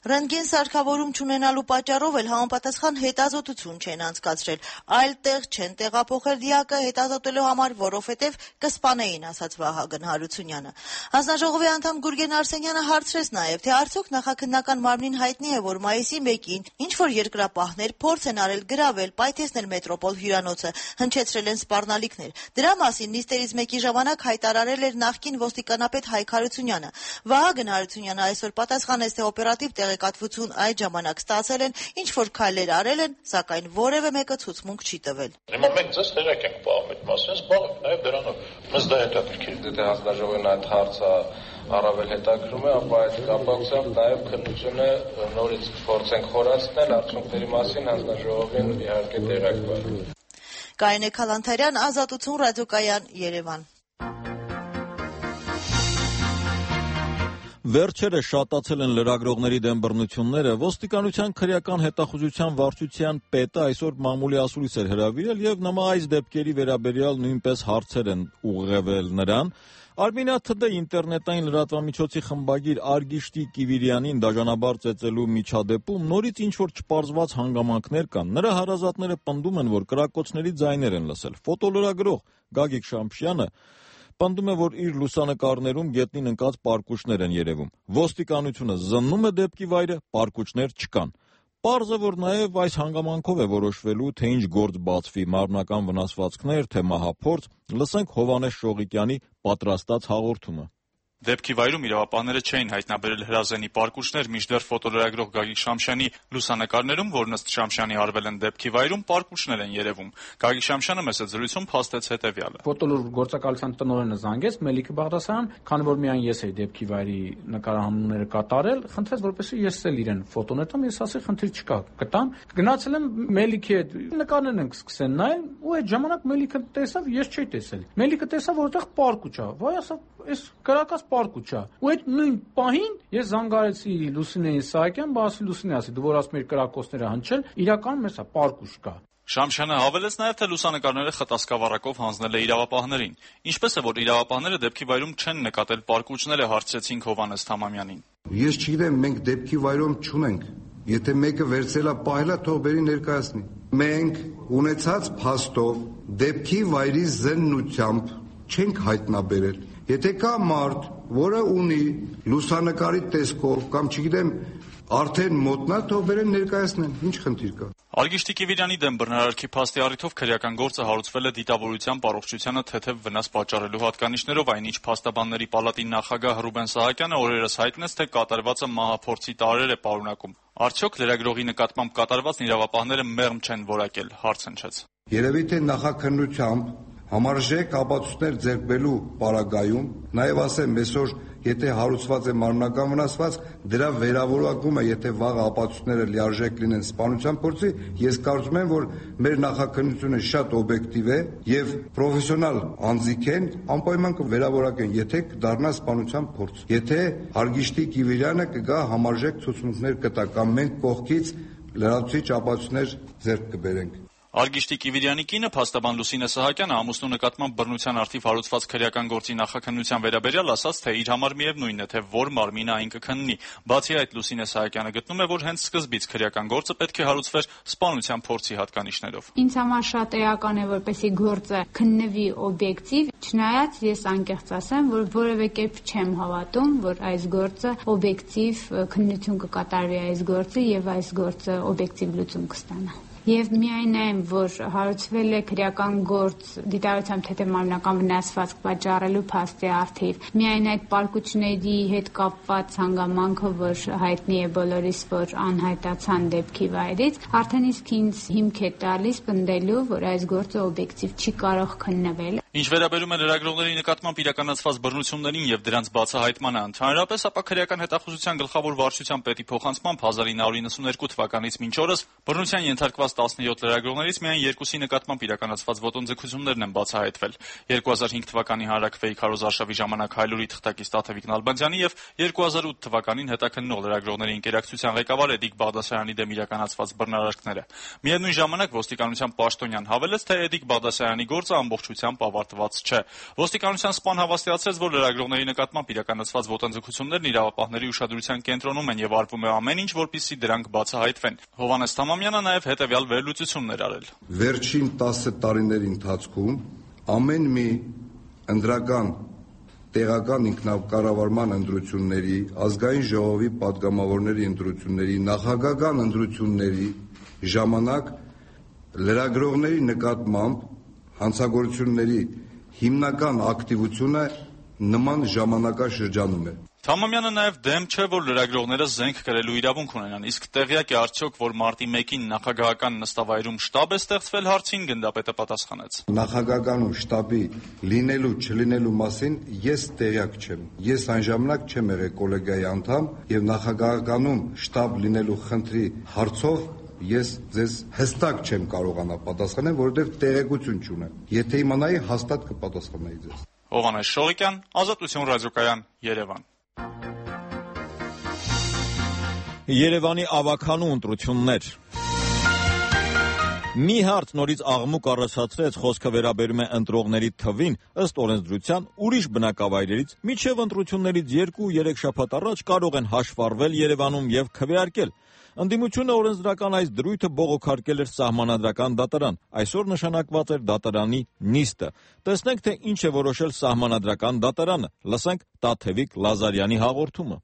Ռենտգեն սարքավորում չունենալու պատճառով էլ համապատասխան հետազոտություն չեն անցկացրել, այլ տեղ չեն տեղափոխել դիակը հետազոտելու համար, որովհետև կսպանեին, ասաց Վահագն Հարությունյանը։ Հանձնաժողովի անդամ Գուրգեն Արսենյանը հարցրեց նաև, թե արդյոք նախաքննական մարմնին հայտնի է, որ մայիսի մեկին ինչ-որ երկրապահներ փորձ են արել գրավել, պայթեցնել մետրոպոլ հյուրանոցը, հնչեցրել են սպառնալիքներ։ Դրա մասին նիստերից մեկի ժամանակ հայտարարել էր նախկին ոստիկանապետ Հայկ Հարությունյանը։ Վահագն Հարությունյանը այսօր պատասխանեց, թե օպերատիվ տեղեկատվություն այդ ժամանակ ստացել են, ինչ-որ քայլեր արել են, սակայն որևէ մեկը ցուցմունք չի տվել։ Հիմա մենք ձեզ տեղեկ ենք պահում այդ մասին, զբաղվենք նաև դրանով։ Մեզ դա հետաքրքիր է, թե հանձնաժողովն այդ հարցը առավել հետաքրում է, ապա այդ կապակցությամբ նաև քննությունը նորից փորձենք խորացնել, արդյունքների մասին հանձնաժողովին իհարկե տեղեկ բերել։ Կարինե Քալանթարյան, Ազատություն, Ռադիոկայան, Երևան։ Վերջերս շատացել են լրագրողների դեմ բռնությունները, ոստիկանության քրեական հետախուզության վարչության պետը այսօր մամուլի ասուլիս էր հրավիրել եւ նման այս դեպքերի վերաբերյալ նույնպես հարցեր են ուղղվել նրան։ Արմենիա թ.դ. ինտերնետային լրատվամիջոցի խմբագիր Արգիշտի Կիվիրյանին դաժանաբար ծեծելու միջադեպում նորից ինչ-որ չպարզված հանգամանքներ կան։ Նրա հարազատները պնդում են, որ կրակոցների ձայներ են լսել։ Ֆոտոլրագրող Գագիկ Շամփյանը պնդում է, որ իր լուսանկարներում գետնին ընկած պարկուճներ են երևում։ Ոստիկանությունը զննում է դեպքի վայրը, պարկուճներ չկան։ Պարզ է, որ նաև այս հանգամանքով է որոշվելու, թե ինչ գործ բացվի, մարմնական վնասվածքներ, թե մահափորձ։ Լսենք Հովհաննես Շողիկյանի պատրաստած հաղորդումը։ Դեպքի վայրում իրավապահները չէին հայտնաբերել հրազենի պարկուճներ, մինչդեռ ֆոտոլրագրող Գագիկ Շամփյանի լուսանկարներում, որ ըստ Շամփյանի արվել են դեպքի վայրում, պարկուճներ են երևում։ Գագիկ Շամփյանը մեծ զրույցում փաստեց հետևյալը. Ֆոտոլուր գործակալության տնօրենը զանգեց Մելիք Բաղդասարյան, քանի որ միայն ես էի դեպքի վայրի նկարահանումները կատարել, խնդրեց, որպեսզի ես էլ իրեն ֆոտոներ տամ, ես ասի խնդիր չկա, կտամ։ Գնացել եմ Մելիքի հետ, նկարներն ենք սկսեն նայել, ու այդ ժամանակ Մելիքը տեսավ, ես չէի տեսել։ Մելիքը տեսավ, որտեղ պարկուճ է։ Վայ, ասա, այս կրակած պարկուճ է։ Ու այդ նույն պահին ես զանգարեցի Լուսինեին Սահակյան, բասի Լուսինե ասի, դու որ ասում ես կրակոցները հնչել, իրականում էսա պարկուճ կա։ Շամփյանը հավելեց նաև, թե լուսանկարները խտասկավառակով հանձնել է իրավապահներին։ Ինչպես է, որ իրավապահները դեպքի վայրում չեն նկատել պարկուճները, հարցրեցինք Հովհաննես Թամամյանին։ Ես չգիտեմ, մենք դեպքի վայրում չունենք։ Եթե մեկը վերցել է պահել է, թող բերի ներկայացնի։ Մենք ունեցած փաստով դեպքի վայրի զննությամբ չենք հայտնաբերել։ Եթե կա մարդ, որը ունի լուսանկարի տեսքով կամ չգիտեմ արդեն մոտնա, թող բերեն ներկայացնեն, ինչ խնդիր կա։ Արգիշտի Կիվիրյանի դեմ բռնարարքի փաստի առիթով քրեական գործը հարուցվել է դիտավորությամբ առողջությանը թեթև վնաս պատճառելու հատկանիշներով, այնինչ փաստաբանների պալատի նախագահ Ռուբեն Սահակյանը օրերս հայտնեց, թե կատարվածը մահափորձի տարրեր է պարունակում։ Արդյոք լրագրողի նկատմամբ կատարվածն իրավապահները մեղմ չեն որակել, հարց հնչեց։ Երևի թե նախաքննությամբ համարժեք ապացույցներ ձեռք բերելու պարագայում, նաև ասեմ, այսօր եթե հարուցված է մարմնական վնասվածք, դրա վերավորակումը, եթե վաղ ապացույցները լիարժեք լինեն սպանության փորձի, ես կարծում եմ, որ մեր նախաքննությունը շատ օբյեկտիվ է եւ պրոֆեսիոնալ անձիկ են, անպայման կվերավորակեն, եթե կդառնա սպանության փորձ։ Եթե Արգիշտի Կիվիրյանը կգա համարժեք ցուցմունքներ կտա կամ մենք կողքից լրացուցիչ ապացույցներ ձեռք կբերենք։ Արգիշտի Կիվիրյանի կինը փաստաբան Լուսինե Սահակյանը ամուսնու նկատմամբ բռնության արդիվ հարուցված քրեական գործի նախաքննության վերաբերյալ ասաց, թե իր համար միևնույնն է, թե որ մարմինը այն կքննի։ Բացի այդ, Լուսինե Սահակյանը գտնում է, որ հենց սկզբից քրեական գործը պետք է հարուցվեր սպանության փորձի հատկանիշներով։ Ինձ համար շատ էական է, որպեսզի գործը քննվի օբյեկտիվ, չնայած ես անկեղծ ասեմ, որ որևէ կերպ չեմ հավատում, որ այս գործը օբյեկտիվ քննություն կկատարվի այս գործը եւ այս գործը օբյեկտիվ լուծում կստանա։ Եվ միայն այն, որ հարուցվել է քրեական գործ դիտավորությամբ թեթև մարմնական վնասվածք պատճառելու փաստի առթիվ, միայն այդ պարկուճների հետ կապված հանգամանքը, որ հայտնի է բոլորիս, որ անհայտացան դեպքի վայրից, արդեն իսկ ինձ հիմք է տալիս պնդելու, որ այս գործը օբյեկտիվ չի կարող քննվել։ Ինչ վերաբերում է լրագրողների նկատմամբ իրականացված բռնություններին եւ դրանց բացահայտմանը ընդհանրապես, ապա քրեական հետախուզության գլխավոր վարչության պետի փոխանցմամբ հազար ինը հարյուր իննսուներկու թվականից մինչ օրս բռնության ենթարկված տասնյոթ լրագրողներից միայն երկուսի նկատմամբ իրականացված ոտնձգություններն են բացահայտվել։ երկու հազար հինգ թվականի հանրաքվեի քարոզարշավի ժամանակ Հայլուրի թղթակից Տաթևիկ Նալբանդյանի եւ երկու հազար ութ թվականին հետաքննող լրագրողների ընկերակցության ղեկավար Էդիկ Բաղդասարյանի դեմ իրականացված բռնարարքները։ Միևնույն ժամանակ ոստիկանության պաշտոնյան հավելեց, թե Էդիկ Բաղդասարյանի գործը ամբողջությամբ ավարտվել ավարտված չէ։ Ոստիկանության սպան հավաստիացրեց, որ լրագրողների նկատմամբ իրականացված ոտնձգություններն իրավապահների ուշադրության կենտրոնում են եւ արվում է ամեն ինչ, որպեսզի դրանք բացահայտվեն։ Հովհաննես Թամամյանը նաեւ հետեւյալ վերլուծություններ արել։ Վերջին տասը տարիների ընթացքում ամեն մի ընդրական տեղական ինքնակառավարման ընտրությունների, ազգային ժողովի պատգամավորների ընտրությունների, նախագահական ընտրությունների ժամանակ լրագրողների նկատմամբ հանցագործությունների հիմնական ակտիվությունը նման ժամանակաշրջանում է։ Թամամյանը նաև դեմ չէ, որ լրագրողները զենք կրելու իրավունք ունենան, իսկ տեղյակ է արդյոք, որ մարտի մեկին նախագահական նստավայրում շտաբ է ստեղծվել հարցին, գնդապետը պատասխանեց։ Նախագահականում շտաբի լինելու չլինելու մասին ես տեղյակ չեմ։ Ես այն ժամանակ չեմ եղել կոլեգիայի անդամ եւ նախագահականում շտաբ լինելու խնդրի հարցով ես ձեզ հստակ չեմ կարողանա պատասխանել, որովհետեւ տեղեկություն չունեմ։ Եթե իմանայի, հաստատ կպատասխանեի ձեզ։ Հովհաննես Շողիկյան, Ազատություն ռադիոկայան, Երևան։ Երևանի ավագանու ընտրություններ։ Մի հարց նորից աղմուկ առաջացրեց, խոսքը վերաբերում է ընտրողների թվին, ըստ օրենսդրության ուրիշ բնակավայրերից մինչև ընտրություններից երկու-երեք շաբաթ առաջ կարող են հաշվառվել Երևանում եւ քվեարկել։ Ընդդիմությունը օրենսդրական այս դրույթը բողոքարկել էր Սահմանադրական դատարան, այսօր նշանակված էր դատարանի նիստը։ Տեսնենք, թե ինչ է որոշել Սահմանադրական դատարանը, լսենք Տաթևիկ Լազարյանի հաղորդումը։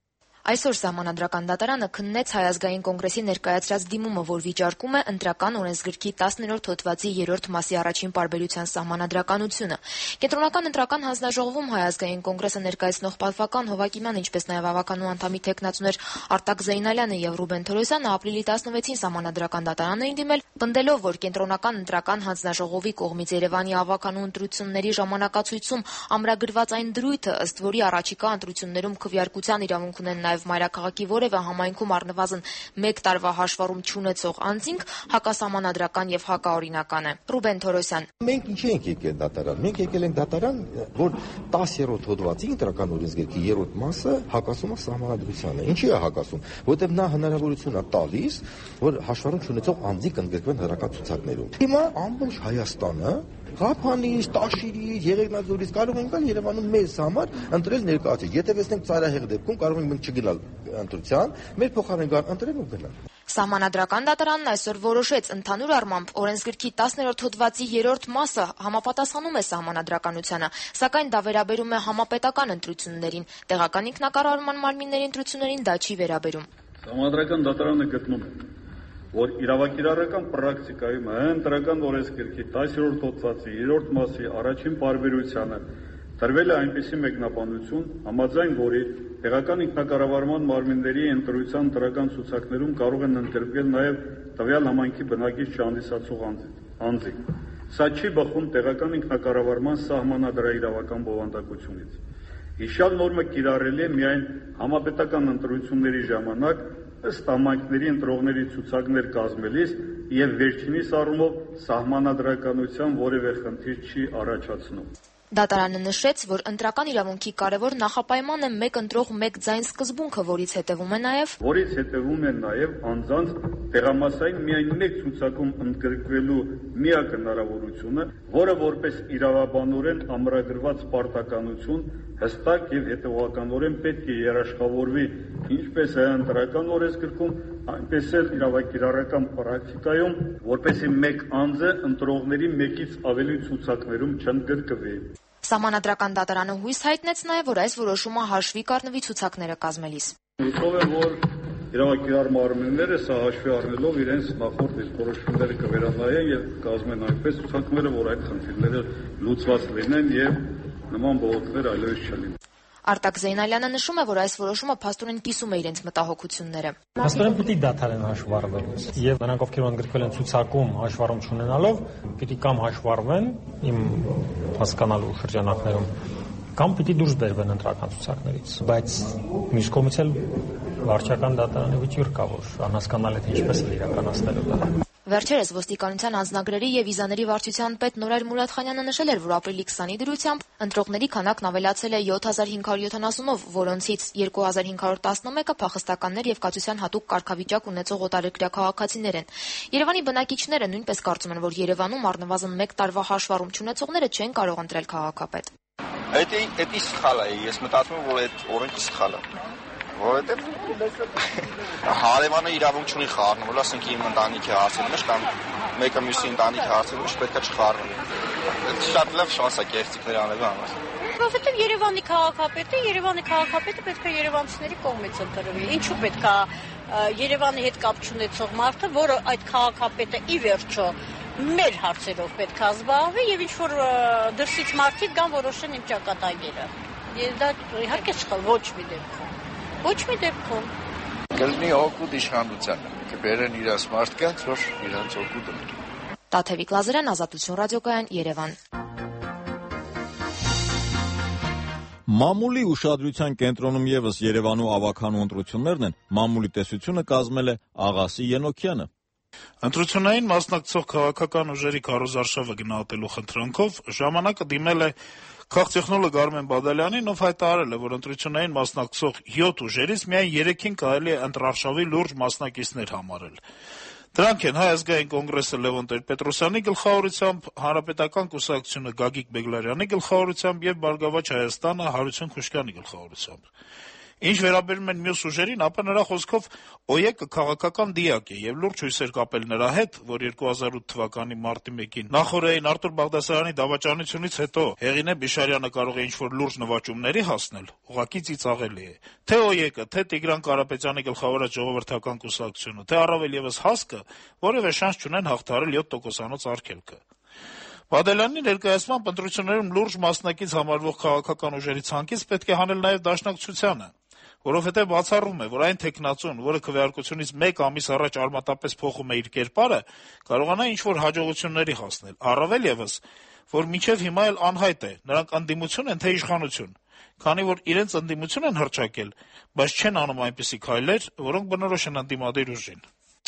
Այսօր Սահմանադրական դատարանը քննեց Հայ ազգային կոնգրեսի ներկայացրած դիմումը, որ վիճարկում է ընտրական օրենսգրքի տասներորդ հոդվածի երրորդ մասի առաջին պարբերության սահմանադրականությունը։ Կենտրոնական ընտրական հանձնաժողովում Հայ ազգային կոնգրեսը ներկայացնող պատվական Հովհաննես Թամամյանը, ինչպես նաև ավականու անդամի թեկնածուներ Արտակ Զեյնալյանը եւ Ռուբեն Թորոսյանը ապրիլի տասնվեցին Սահմանադրական դատարան էին դիմել, պնդելով, որ Կենտրոնական ընտրական հանձնաժողովի կողմից Երևանի ավականու ընտրությունների ժամանակացույցում ամրագրված այն դրույթը, ըստ որի առաջիկա ընտրություններում քվեարկության իրավունք ունեն նաև մայրաքաղաքի որևէ համայնքում առնվազն մեկ տարվա հաշվառում չունեցող անձինք, հակասահմանադրական եւ հակաօրինական է։ Ռուբեն Թորոսյան. Մենք ինչ ենք եկել դատարան։ Մենք եկել ենք դատարան, որ տասներորդ հոդվածի ընտրական օրենսգրքի երրորդ մասը հակասում է սահմանադրությանը։ Ինչի է հակասում? Որտեղ նա հնարավորություն է տալիս, որ հաշվառում չունեցող անձինք ընդգրկվեն հերական ցուցակներում։ Հիմա ամբողջ Հայաստանը Ղափանից, Տաշիրից, Եղեգնաձորից կարող են գալ Երևանում մեզ համար ընտրել ներկայացել։ Եթե տեսնենք ծայրահեղ դեպքում կարող ենք մենք չգնալ ընտրության, մեր փոխարեն գալ ընտրել ու գնալ։ Սահմանադրական դատարանն այսօր որոշեց ընդհանուր առմամբ օրենսգրքի տասներորդ հոդվածի երրորդ մասը համապատասխանում է սահմանադրականությանը, սակայն դա վերաբերում է համապետական ընտրություններին, տեղական ինքնակառավարման մարմինների ընտրություններին դա չի վերաբերում։ Սահմանադրական դատարանը գտնում է, որ իրավակիրառական պրակտիկայում ընտրական օրենսգրքի տասներորդ հոդվածի երրորդ մասի առաջին պարբերությանը տրվել է այնպիսի մեկնաբանություն, համաձայն որի տեղական ինքնակառավարման մարմինների ընտրության ընտրական ցուցակներում կարող են ընդգրկվել նաև տվյալ համայնքի բնակիչ չհանդիսացող անձինք։ Սա չի բխում տեղական ինքնակառավարման սահմանադրաիրավական բովանդակությունից։ Հիշյալ նորմը կիրառելի է միայն համապետական ընտրությունների ժամանակ ըստ համայնքների ընտրողների ցուցակներ կազմելիս եւ վերջինիս առումով սահմանադրականության որևէ խնդիր չի առաջացնում։ Դատարանը նշեց, որ ընտրական իրավունքի կարևոր նախապայմանը մեկ ընտրող մեկ ձայն սկզբունքը, որից հետևում է նաև որից հետևում է նաև անձանց տեղամասային միայն մեկ ցուցակում ընդգրկվելու միակ հնարավորությունը, որը որպես իրավաբանորեն ամրագրված պարտականություն հստակ եւ հետեւականորեն պետք է երաշխավորվի ինչպես է ընտրական օրենսգրքում, այնպես էլ իրավակիրառական պրակտիկայում, որպեսզի մեկ անձը ընտրողների մեկից ավելի ցուցակներում չընդգրկվի։ Սահմանադրական դատարանը հույս հայտնեց նաև, որ այս որոշումը հաշվի կառնվի ցուցակները կազմելիս։ Հույսով եմ, որ իրավակիրառ մարմինները սա հաշվի առնելով իրենց նախորդ դիրքորոշումները կվերանայեն եւ կազմեն այնպես ցուցակները, որ այդ խնդիրները լուծված լինեն եւ նման բողոքներ այլևս չլինեն։ Արտակ Զեյնալյանը նշում է, որ այս որոշումը փաստորեն կիսում է իրենց մտահոգությունները։ Փաստորեն պիտի դադարեն հաշվառվել եւ նրանք, ովքեր ընդգրկվել են ցուցակում հաշվառում չունենալով, պիտի կամ հաշվառվեն իմ հասկանալու շրջանակներում, կամ պիտի դուրս բերվեն ընտրական ցուցակներից, բայց մյուս կողմից էլ վարչական դատարանի վիճիր կա, որ անհասկանալի է ինչպես է իրականացնելու դա։ Վերջերս ոստիկանության անձնագրերի եւ վիզաների վարչության պետ Նորայր Մուրադխանյանը նշել էր, որ ապրիլի քսանի դրությամբ ընտրողների քանակն ավելացել է յոթ հազար հինգ հարյուր յոթանասունով, որոնցից երկու հազար հինգ հարյուր տասնմեկը փախստականներ եւ կացության հատուկ կարգավիճակ ունեցող օտարերկրյա քաղաքացիներ են։ Երևանի բնակիչները նույնպես կարծում են, որ Երևանում առնվազն մեկ տարվա հաշվառում չունեցողները չեն կարող ընտրել քաղաքապետ։ Էդի էդի սխալ է, ես մտածում եմ, որ այդ օրենքը սխալ է։ Որովհետև հարևանը իրավունք չունի խառնում, որ ասենք իմ ընտանիքի հարցերի մեջ կամ մեկը մյուսի ընտանիքի հարցերի մեջ պետք է չխառնի։ Դա շատ լավ շանս է կեղծիքներ անելու համար։ Որովհետև Երևանի քաղաքապետը, Երևանի քաղաքապետը պետք է երևանցիների կողմից ընտրվի։ Ինչու պետք է Երևանի հետ կապ չունեցող մարդը, որը այդ քաղաքապետը ի վերջո մեր հարցերով պետք է զբաղվի եւ ինչ որ դրսից մարդիկ կան որոշեն իմ ճակատագիրը։ Ես դա իհարկե սխալ ոչ մի դեպքում։ Ոչ մի դեպքում։ Կլինի օգուտ իշխանությանը, կբերեն իրաց մարդկանց, որ իրենց օգուտ ունեն։ Տաթևիկ Լազարյան, Ազատություն ռադիոկայան, Երևան։ Մամուլի ուշադրության կենտրոնում եւս Երևանու ավականու ընտրություններն են։ Մամուլի տեսությունը կազմել է Աղասի Ենոքյանը։ Ընտրություններին մասնակցող քաղաքական ուժերի քարոզարշավը գնահատելու խնդրանքով ժամանակը դիմել է քաղտեխնոլոգ Արմեն Բադալյանին, ով հայտարարել է, որ ընտրություններին մասնակցող յոթ ուժերից միայն երեքին կարելի է ընտրարշավի լուրջ մասնակիցներ համարել։ Դրանք են Հայ ազգային կոնգրեսը Լևոն Տեր-Պետրոսյանի գլխավորությամբ, Հանրապետական կուսակցությունը Գագիկ Բեգլարյանի գլխավորությամբ եւ Բարգավաճ Հայաստանը Հարություն Խուշկյանի գլխավորությամբ։ Ինչ վերաբերում են մյուս ուժերին, ապա նրա խոսքով ՕԵԿ-ը քաղաքական դիակ է եւ լուրջ հույսեր կապել նրա հետ, որ երկու հազար ութ թվականի մարտի մեկին նախորդային Արտուր Բաղդասարյանի դավաճանությունից հետո Հեղինե Բիշարյանը կարող է ինչ-որ լուրջ նվաճումների հասնել, ուղղակի ծիծաղելի է։ Թե ՕԵԿ-ը, թե Տիգրան Կարապետյանի գլխավորած ժողովրդական կուսակցությունը, թե առավել եւս ՀԱՍԿ-ը որևէ շանս չունեն հաղթահարել յոթ տոկոսանոց արգելքը։ Բադալյանի ներկայացմամբ ընտրություններում լուրջ մասնակից համարվող քաղաքական ուժերի ցանկից պետք է հանել նաեւ դաշնակցությանը, որովհետև բացառում է, որ այն թեկնածուն, որը քվեարկությունից մեկ ամիս առաջ արմատապես փոխում է իր կերպարը, կարողանա ինչ-որ հաջողությունների հասնել, առավել եւս, որ մինչև հիմա էլ անհայտ է, նրանք ընդդիմություն են, թե իշխանություն, քանի որ իրենց ընդդիմություն են հռչակել, բայց չեն անում այնպիսի քայլեր, որոնք բնորոշ են ընդդիմադիր ուժին։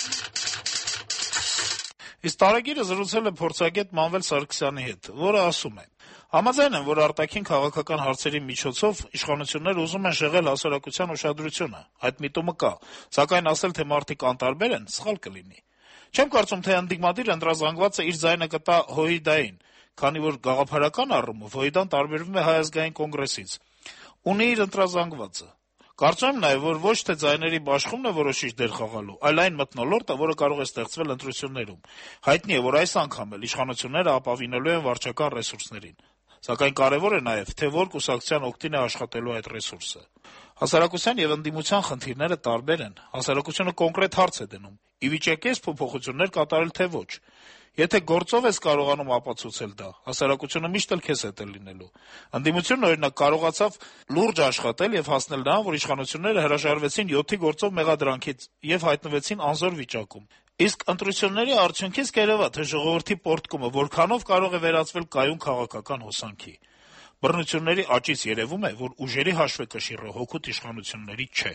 Իսկ տարեգիրը զրուցել է փորձագետ Մանվել Սարգսյանի հետ, որը ասում է. Համաձայն են, որ արտաքին քաղաքական հարցերի միջոցով իշխանությունները ուզում են շեղել հասարակության ուշադրությունը, այդ միտումը կա, սակայն ասել, թե մարդիկ անտարբեր են, սխալ կլինի։ Չեմ կարծում, թե ընդդիմադիր ընտրազանգվածը իր ձայնը կտա ՀՅԴ-ին, քանի որ գաղափարական առումով ՀՅԴ-ն տարբերվում է Հայ ազգային կոնգրեսից, ունի իր ընտրազանգվածը։ Կարծում եմ նաև, որ ոչ թե ձայների բաշխումն է որոշիչ դեր խաղալու, այլ այն մթնոլորտը, որը կարող է ստեղծվել ընտրություններում։ Հայտնի է, որ այս անգամ էլ իշխանությունները ապավինելու են վարչական ռեսուրսներին։ Սակայն կարևոր է նաև, թե որ կուսակցության օգտին է աշխատելու այդ ռեսուրսը։ Հասարակության եւ ընդդիմության խնդիրները տարբեր են։ Հասարակությունը կոնկրետ հարց է դնում՝ ի վիճակի ես փոփոխություններ կատարել թե ոչ։ Եթե գործով ես կարողանում ապացուցել դա, հասարակությունը միշտ էլ քեզ հետ է լինելու։ Ընդդիմությունն օրինակ կարողացավ լուրջ աշխատել եւ հասնել նրան, որ իշխանությունները հրաժարվեցին յոթի գործով մեղադրանքից եւ հայտնվեցին անզոր վիճակում։ Իսկ ընտրությունների արդյունքից կերևա, թե ժողովրդի պոռթկումը որքանով կարող է վերածվել կայուն քաղաքական հոսանքի։ Բռնությունների աճից երևում է, որ ուժերի հաշվեկշիռը հօգուտ իշխանությունների չէ։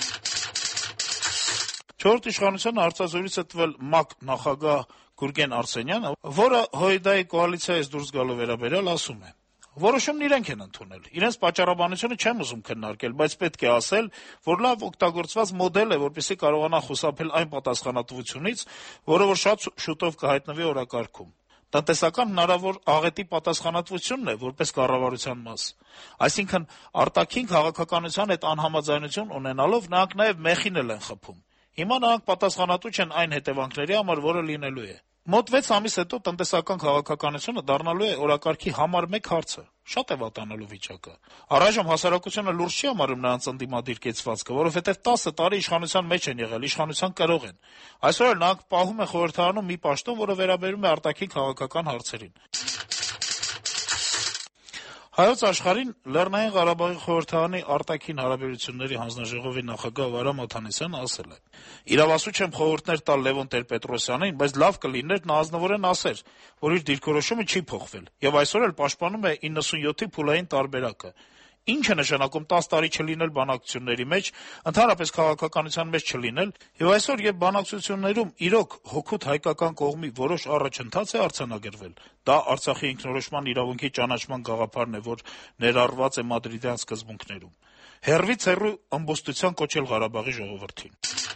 Չորրորդ իշխանությունը հարցազրույց է տվել ՄԱԿ նախագահ Գուրգեն Արսենյանը, որը ՀՅԴ-ի կոալիցիայից դուրս գալու վերաբերյալ ասում է. Որոշումն իրենք են ընդունել։ Իրենց պատճառաբանությունը չեմ ուզում քննարկել, բայց պետք է ասել, որ լավ օգտագործված մոդել է, որպեսզի կարողանա խուսափել այն պատասխանատվությունից, որը որ շատ շուտով կհայտնվի օրակարգում։ Տնտեսական հնարավոր աղետի պատասխանատվությունն է, որպես կառավարության մաս։ Այսինքն, արտաքին քաղաքականության հետ անհամաձայնություն ունենալով նրանք նաև մեխին էլ են խփում։ Հիմա նրանք պատասխանատու չեն այն հետևանքների համար, որը լինելու է։ Մոտ վեց ամիս հետո տնտեսական քաղաքականությունը դառնալու է օրակարգի համար մեկ հարցը։ Շատ է վատանալու վիճակը։ Առայժմ հասարակությունը լուրջ չի համարում նրանց ընդդիմադիր կեցվածքը, որովհետև տասը տարի իշխանության մեջ են եղել, իշխանության կրող են։ Այսօր էլ նրանք պահում են խորհրդարանում մի պաշտոն, որը վերաբերում է արտաքին քաղաքական հարցերին։ Հայոց աշխարհին Լեռնային Ղարաբաղի խորհրդարանի արտաքին հարաբերությունների հանձնաժողովի նախագահ Վարամ Օթանեսյանը ասել է. «Իրավասու չեմ խորհուրդներ տալ Լևոն Տեր-Պետրոսյանին, բայց լավ կլիներ նա ազնվորեն ասեր, որ իր դիրքորոշումը չի փոխվել, եւ այսօր էլ պաշտպանում է իննսունյոթի փուլային տարբերակը։ ինչ է նշանակում տասը տարի չլինել բանակցությունների մեջ, ընդհանրապես քաղաքականության մեջ չլինել, եւ այսօր եւ բանակցություններում իրոք հօգուտ հայկական կողմի որոշ առաջընթաց է արձանագրվել, դա Արցախի ինքնորոշման իրավունքի ճանաչման գաղափարն է, որ ներառված է Մադրիդյան սկզբունքներում։ Հեռվից հեռու ըմբոստության կոչել Ղարաբաղի ժողովրդին։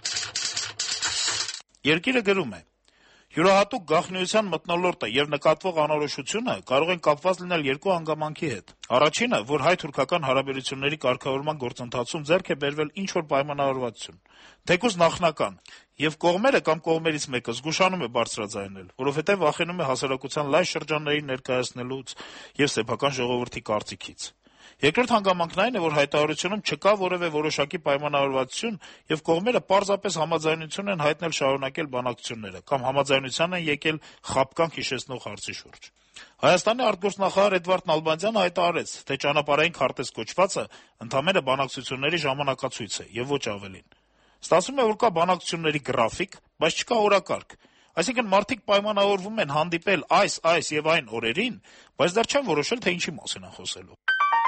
Երկիրը գրում է. Յուրահատուկ գաղտնիության մթնոլորտը եւ նկատվող անորոշությունը կարող են կապված լինել երկու հանգամանքի հետ։ Առաջինը, որ հայ-թուրքական հարաբերությունների կարգավորման գործընթացում ձեռք է բերվել ինչ-որ պայմանավորվածություն, թեկուզ նախնական, եւ կողմերը կամ կողմերից մեկը զգուշանում է բարձրաձայնել, որովհետեւ վախենում է հասարակության լայն շրջաններին ներկայացնելուց եւ սեփական ժողովրդի կարծիքից։ Երկրորդ հանգամանքն այն է, որ հայտարարությունում չկա որևէ որոշակի պայմանավորվածություն եւ կողմերը պարզապես համաձայնություն են հայտնել շարունակել բանակցությունները կամ համաձայնության են եկել խաբկանք հիշեցնող հարցի շուրջ։ Հայաստանի արտգործնախարար Էդվարդ Նալբանդյանը հայտարարեց, թե ճանապարհային քարտեզ կոչվածը ընդամենը բանակցությունների ժամանակացույց է եւ ոչ ավելին։ Ստացվում է, որ կա բանակցությունների գրաֆիկ, բայց չկա օրակարգ։ Այսինքն մարդիկ պայմանավորվում են հանդիպել այս, այս եւ այն օրերին, բայց դեռ չեն որոշել, թե ինչի մասին են խոսելու։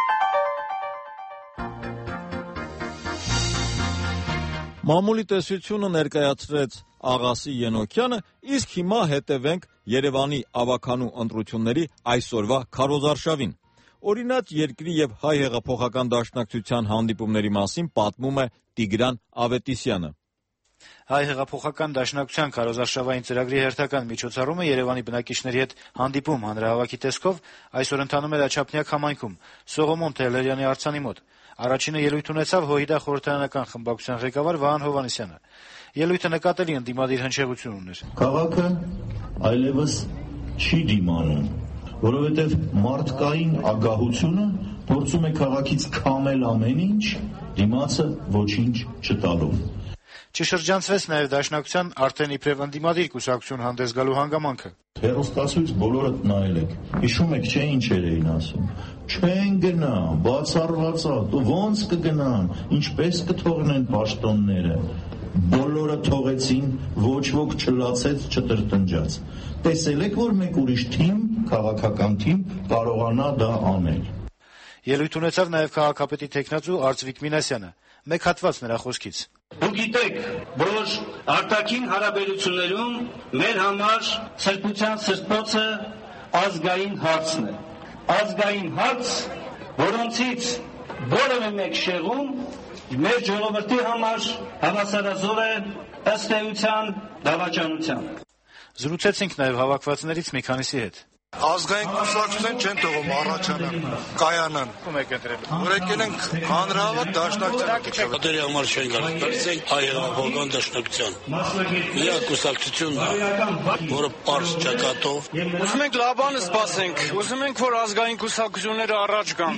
Մամուլի տեսությունը ներկայացրեց Աղասի Ենոքյանը, իսկ հիմա հետևենք Երևանի ավագանու ընտրությունների այսօրվա քարոզարշավին։ Օրինաց երկրի եւ հայ հեղափոխական դաշնակցության հանդիպումների մասին պատմում է Տիգրան Ավետիսյանը։ Հայ հեղափոխական դաշնակցության քարոզարշավային ծրագրի հերթական միջոցառումը Երևանի բնակիչների հետ հանդիպում հանրահավաքի տեսքով այսօր ընթանում էր Աչափնյակ համայնքում, Սողոմոն Թեհլերյանի արձանի մոտ։ Առաջինը ելույթ ունեցավ ՀՅԴ խորհրդարանական խմբակցության ղեկավար Վահան Հովհաննիսյանը։ Ելույթը նկատելի ընդդիմադիր հնչեղություն ուներ։ Քաղաքը այլևս չի դիմանում, որովհետև մարդկային ագահությունը փորձում է քաղաքից քամել ամեն ինչ, դիմացը ոչինչ չտալով։ Չշրջանցվեց նաև դաշնակցության արդեն իբրև ընդդիմադիր կուսակցություն հանդես գալու հանգամանքը։ Հեռուստացույց բոլորդ նայել եք։ Հիշում եք, չէ՞ ինչ էին ասում։ Չեն գնա, բացառված է, ո՞նց կգնան, ինչպես կթողնեն պաշտոնները։ Բոլորը թողեցին, ոչ ոք չլացեց, չտրտնջաց։ Տեսել եք, որ մեկ ուրիշ թիմ, քաղաքական թիմ կարողանա դա անել։ Ելույթ ունեցավ նաև քաղաքապետի թեկնածու Արծվիկ Մինասյանը։ Մեկ հատված նրա խոսքից։ Դուք գիտեք, որ արտաքին հարաբերություններում մեր համար սրբության սրբոցը ազգային հարցն է։ Ազգային հարց, որոնցից որևէ մեկ շեղում մեր ժողովրդի համար հավասարազոր է ըստ էության դավաճանության։ Զրուցեցինք նաև հավաքվածներից մի քանիսի հետ։ Ազգային կուսակցություն չեն թողում առաջանան, կայանան։ Ում եք ընտրել։ Որ եկել ենք հանրահավաք դաշնակցության։ Դերի համար չեն գալիս, գալիս ենք հայ հեղափոխական դաշնակցության։ Միակ կուսակցություն, որը պարզ ճակատով։ Ուզում ենք լավ բան սպասենք, ուզում ենք, որ ազգային կուսակցությունները առաջ գան։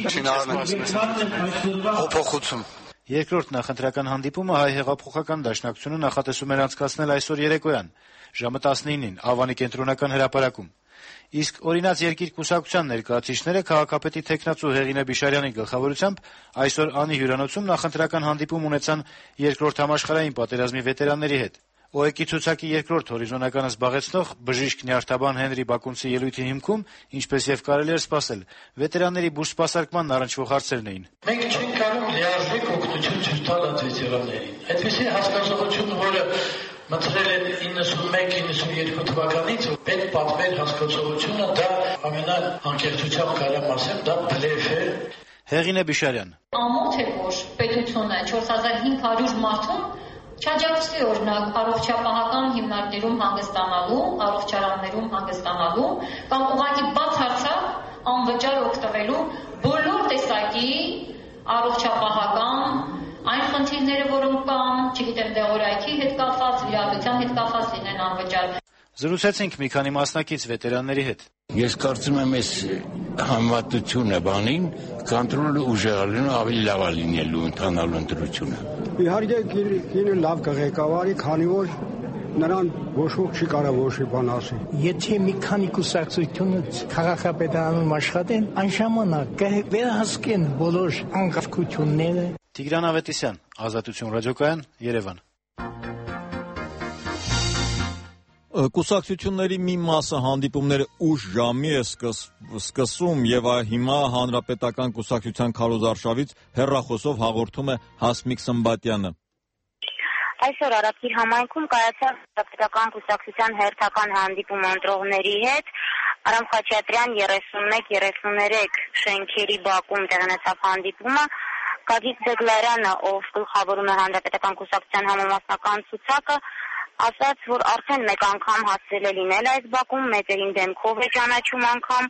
Փոփոխություն։ Երկրորդ նախընտրական հանդիպումը հայ հեղափոխական դաշնակցությունը նախատեսում էր անցկացնել այսօր երեկոյան, ժամը տասնինին, Ավանի կենտրոնական հրապարակում։ Իսկ օրինաց երկիր կուսակցության ներկայացուցիչները քաղաքապետի թեկնածու Հեղինե Բիշարյանի գլխավորությամբ այսօր Անի հյուրանոցում նախընտրական հանդիպում ունեցան երկրորդ համաշխարհային պատերազմի վետերանների հետ։ ՕԵԿ-ի ցուցակի երկրորդ հորիզոնականը զբաղեցնող բժիշկ Նյարդաբան Հենրի Բակունցի ելույթի հիմքում, ինչպես եւ կարելի էր սպասել, վետերանների բուժսպասարկմանն առնչվող հարցերն էին։ Մենք չենք կարող լիարժեք օգնություն ցույց տալ այդ վետերաններին։ Այդպիսի հասկացողություն, որը մտցրել են իննսունմեկ իննսունյոթ թվականից, պետք պատմել հասկացողությունը, դա ամենաանկեղծությամբ կարամ ասեմ, դա բլեֆ է։ Հեղինե Բիշարյան։ Ամոթ է, որ պետությունը չորս հազար հինգ հարյուր մարդուն չաջակցի օրինակ առողջապահական հիմնարկներում հանգստանալու, առողջարաններում հանգստանալու կամ ուղղակի բացարձակ անվճար օգտվելու բոլոր տեսակի առողջապահական այն խնդիրները, որոնք կան, չգիտեմ, դեղորայքի հետ կապված, վիրահատության հետ կապված լինեն անվճար։ Զրուցեցինք մի քանի մասնակից վետերանների հետ։ Ես կարծում եմ, այս համատությունը բանին կոնտրոլը ուժեղալու ավելի լավ է լինելու ընդհանալու ընտրությունը։ Իհարկե կինը լավ կղեկավարի, քանի որ նրան ոչ ոք չի կարող ոչ մի բան ասի։ Եթե մի քանի կուսակցությունը քաղաքապետարանում աշխատեն, այն ժամանակ կվերահսկեն բոլոր անկարգությունները։ Տիգրան Ավետիսյան, Ազատություն ռադիոկայան, Երևան։ Կուսակցությունների մի մասը հանդիպումները ուշ ժամի է սկսում եւ հիմա Հանրապետական կուսակցության քարոզարշավից հեռախոսով հաղորդում է Հասմիկ Սմբատյանը։ Այսօր Արաբկիր համայնքում կայացավ Հանրապետական կուսակցության հերթական հանդիպում ընտրողների հետ։ Արամ Խաչատրյան երեսունմեկ երեսուներեք շենքերի բակում տեղնեցավ հանդիպումը։ Գագիկ Բեգլարյանը, ով գլխավորում է Հանրապետական կուսակցության համամասնական ցուցակը, ասաց, որ արդեն մեկ անգամ հասցրել է լինել այս բակում, մեծերին դեմքով է ճանաչում անգամ,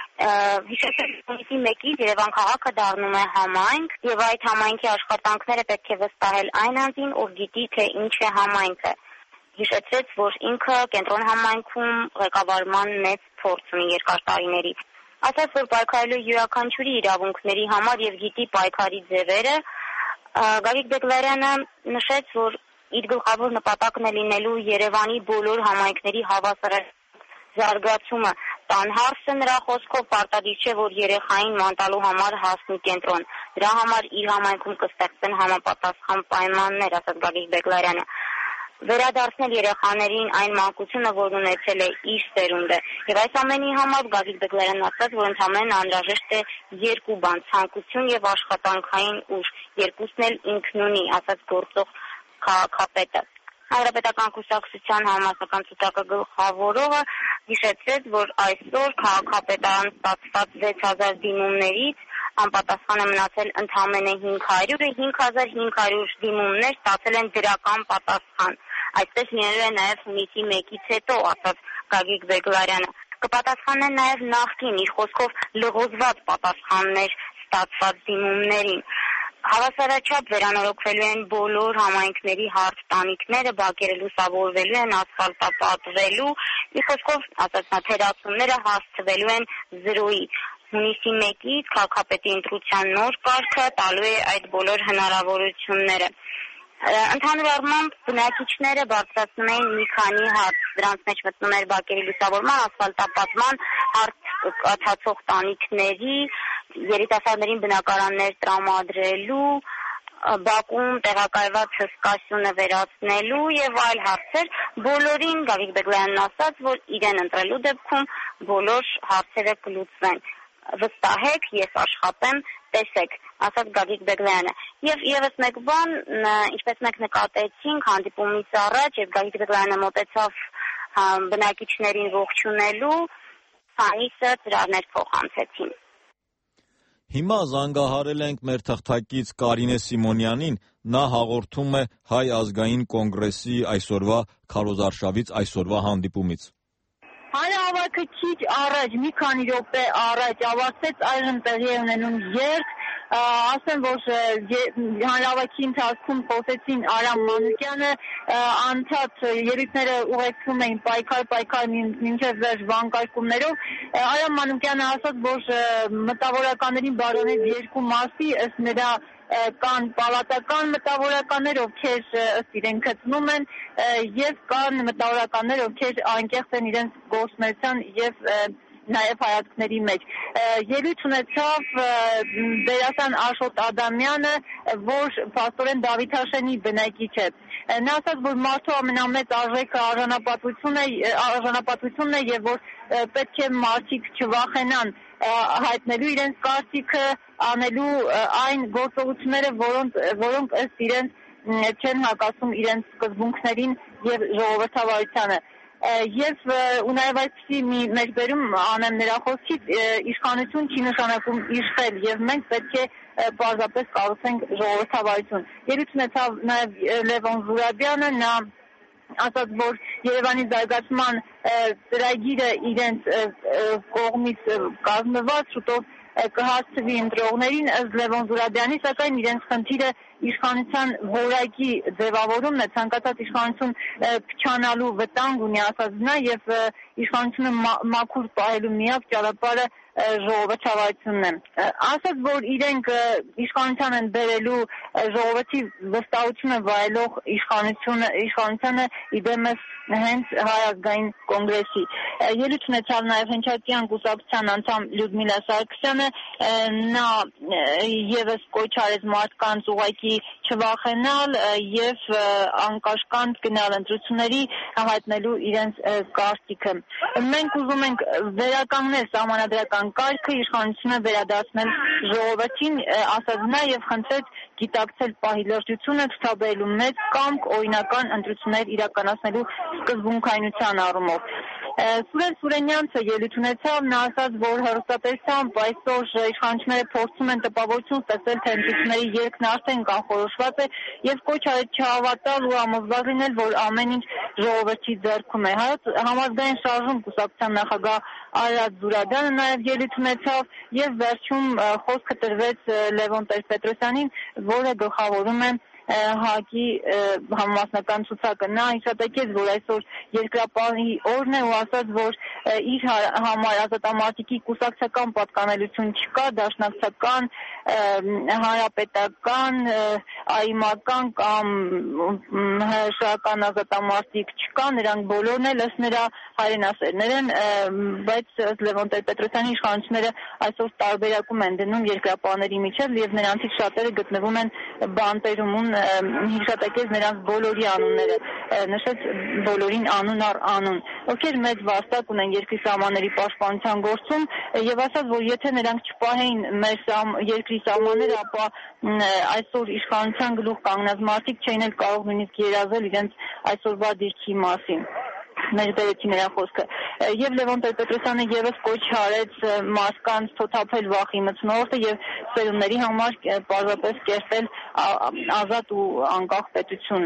հիշեցի մեկից Երևան քաղաքը դառնում է համայնք եւ այդ համայնքի աշխատանքները պետք է վստահել այն անձին, ով գիտի, թե ինչ է համայնքը։ Հիշեցրեց, որ ինքը կենտրոն համայնքում ղեկավարման մեծ փորձ ունի երկար տարիներից։ Ասաց, որ պայքարելու յուրաքանչյուրի իրավունքների համար եւ գիտի պայքարի ձևերը։ Գագիկ Բեգլարյանը նշեց, որ իր գլխավոր նպատակն է լինելու Երևանի բոլոր համայնքների հավասար զարգացումը։ Տան հարցը նրա խոսքով պարտադիր չէ, որ երեխային ման տալու համար հասնի կենտրոն։ Դրա համար իր համայնքում կստեղծեն համապատասխան պայմաններ, ասաց Գագիկ Բեգլարյանը։ Վերադարձնել երեխաներին այն մանկությունը, որն ունեցել է իր սերունդը։ Եվ այս ամենի համար Գագիկ Բեգլարյանն ասաց, որ ընդհանրապես անհրաժեշտ է երկու բան՝ ցանկություն եւ աշխատանքային ուժ։ Երկուսն էլ ինքն ունի, ասաց գործող քաղաքապետը։ Հանրապետական կուսակցության համամասնական ցուցակը գլխավորողը հիշեցրեց, որ այսօր քաղաքապետարան ստացված վեց հազար դիմումներից անպատասխան է մնացել ընդամենը հինգ հարյուր, հինգ հազար հինգ հարյուր դիմումներ ստացել են դրական պատասխան։ Այսպես լինելու է նաև հունիսի մեկից հետո, ասաց Գագիկ Բեգլարյանը։ Կպատասխանեն նաև նախկին, իր խոսքով լղոզված պատասխաններ ստացված դիմումներին։ Հավասարաչափ վերանորոգվելու են բոլոր համայնքների հարթ տանիքները, բակերը լուսավորվելու են, ասֆալտապատվելու, իր խոսքով, ասաց նա, թերացումները հասցվելու են զրոյի։ Հունիսի մեկից քաղաքապետի ընտրության նոր կարգը տալու է այդ բոլոր հնարավորությունները։ Ընդհանուր առմամբ բնակիչները բարձրացնում էին մի քանի հարց, դրանց մեջ մտնում էր բակերի լուսավորման, ասֆալտապատման, հարթացող տանիքների, երիտասարդներին բնակարաններ տրամադրելու, բակում տեղակայված հսկասյունը վերացնելու եւ այլ հարցեր։ Բոլորին Գագիկ Բեգլարյանն ասաց, որ իրեն ընտրելու դեպքում բոլոր հարցերը կլուծվեն։ Վստահեք, ես աշխատեմ, տեսեք, ասաց Գագիկ Բեգլարյանը։ Եվ եւս մեկ բան, ինչպես մենք նկատեցինք հանդիպումից առաջ, եւ Գագիկ Բեգլարյանը մոտեցավ բնակիչներին ողջունելու, քանիսը ծրարներ փոխանցեցին։ Հիմա զանգահարել ենք մեր թղթակից Կարինե Սիմոնյանին, նա հաղորդում է Հայ ազգային կոնգրեսի այսօրվա քարոզարշավից, այսօրվա հանդիպումից։ Հանրահավաքը քիչ առաջ, մի քանի րոպե առաջ ավարտեց այժմ տեղի է ունենում երթ, ասեմ, որ հանրահավաքի ընթացքում խոսեցին Արամ Մանուկյանը, անցած ելույթները ուղեկցում էին պայքար, պայքար մինչև վերջ վանկարկումներով։ Արամ Մանուկյանը ասաց, որ մտավորականներին բաժանեց երկու մասի, ըստ նրա կան պալատական մտավորականներ, ովքեր ըստ իրեն գտնում են, եւ կան մտավորականներ, ովքեր անկեղծ են իրենց գործունեության եւ նաեւ հայացքների մեջ։ Ելույթ ունեցավ դերասան Աշոտ Ադամյանը, որ փաստորեն Դավիթաշենի բնակիչ է։ Նա ասաց, որ մարդու ամենամեծ արժեքը արժանապատվությունն է, արժանապատվությունն է եւ որ պետք է մարդիկ չվախենան հայտնելու իրենց կարծիքը, անելու այն գործողությունները, որոնք որոնք ըստ իրենց չեն հակասում իրենց սկզբունքներին եւ ժողովրդավարությանը։ Եվ ու նաեւ այսպիսի մի մեջբերում անեմ նրա խոսքից, իշխանություն չի նշանակում իշխել եւ մենք պետք է պարզապես կառուցենք ժողովրդավարություն։ Ելույթ ունեցավ նաեւ Լևոն Զուրաբյանը, նա ասաց, որ Երևանի զարգացման ծրագիրը իրենց կողմից կազմված շուտով կհասցվի ընտրողներին, ըստ Լևոն Զուրաբյանի, սակայն իրենց խնդիրը իշխանության որակի ձևավորումն է, ցանկացած իշխանություն փչանալու վտանգ ունի, ասաց նա, եւ իշխանությունը մաքուր պահելու միակ ճանապարհը ժողովը ցավայությունն է։ Ասած, որ իրենք իշխանության են բերելու ժողովրդի վստահությունը վայելող իշխանությունը իշխանությանը իդեմս հենց Հայ ազգային կոնգրեսի։ Ելույթ ունեցավ նաև Հնչակյան կուսակցության անդամ Լյուդմիլա Սարգսյանը, նա եւս կոչ արեց մարդկանց ուղղակի չվախենալ եւ անկաշկանդ գնալ ընտրությունների հայտնելու իրենց կարծիքը։ Մենք ուզում ենք վերականգնել սահմանադրական կարգը, իշխանությունը վերադարձնել ժողովրդին, ասած նա եւ խնդրեց գիտակցել պահի լրջությունը, ցուցաբերելու մեծ կամք օրինական ընտրություններ իրականացնելու սկզբունքայնության առումով։ Սուրեն Սուրենյանցը ելույթ ունեցավ, նա ասաց, որ հեռուստատեսությամբ այսօր իշխանությունները փորձում են տպավորություն ստեղծել, թե ընտրությունների երգն արդեն կանխորոշված է եւ կոչ արեց չհավատալ ու համոզված լինել, որ ամեն ինչ ժողովրդի ձեռքում է։ Համազգային շարժում կուսակցության նախագահ Արարատ Զուրաբյանը նաև ելույթ ունեցավ եւ վերջում խոսքը տրվեց Լևոն Տեր-Պետրոսյանին, որը գլխավորում է ՀԱԿ-ի համամասնական ցուցակը։ Նա հիշատակեց, որ այսօր երկրապահի օրն է ու ասաց, որ իր համար ազատամարտիկի կուսակցական պատկանելություն չկա, դաշնակցական, հանրապետական, այմական կամ հրաշական ազատամարտիկ չկա, նրանք բոլորն էլ ըստ նրա հայրենասերներ են, բայց Լևոն Տեր-Պետրոսյանի իշխանությունները այսօր տարբերակում են դնում երկրապահների միջև եւ նրանցից շատերը գտնվում են բանտերում, հիշատակեց նրանց բոլորի անունները, նշեց բոլորին անուն առ անուն, ովքեր մեծ վաստակ ունեն երկրի սահմանների պաշտպանության գործում եւ ասաց, որ եթե նրանք չպահեին մեր երկրի սահմանները, ապա այսօր իշխանության գլուխ կանգնած մարդիկ չէին էլ կարող նույնիսկ երազել իրենց այսօրվա դիրքի մասին։ Մեր բերեցի նրա խոսքը եւ Լևոն Տեր-Պետրոսյանը եւս կոչ արեց մարդկանց թոթափել վախի մթնոլորտը եւ սերունդների համար պարզապես կերտել ազատ ու անկախ պետություն։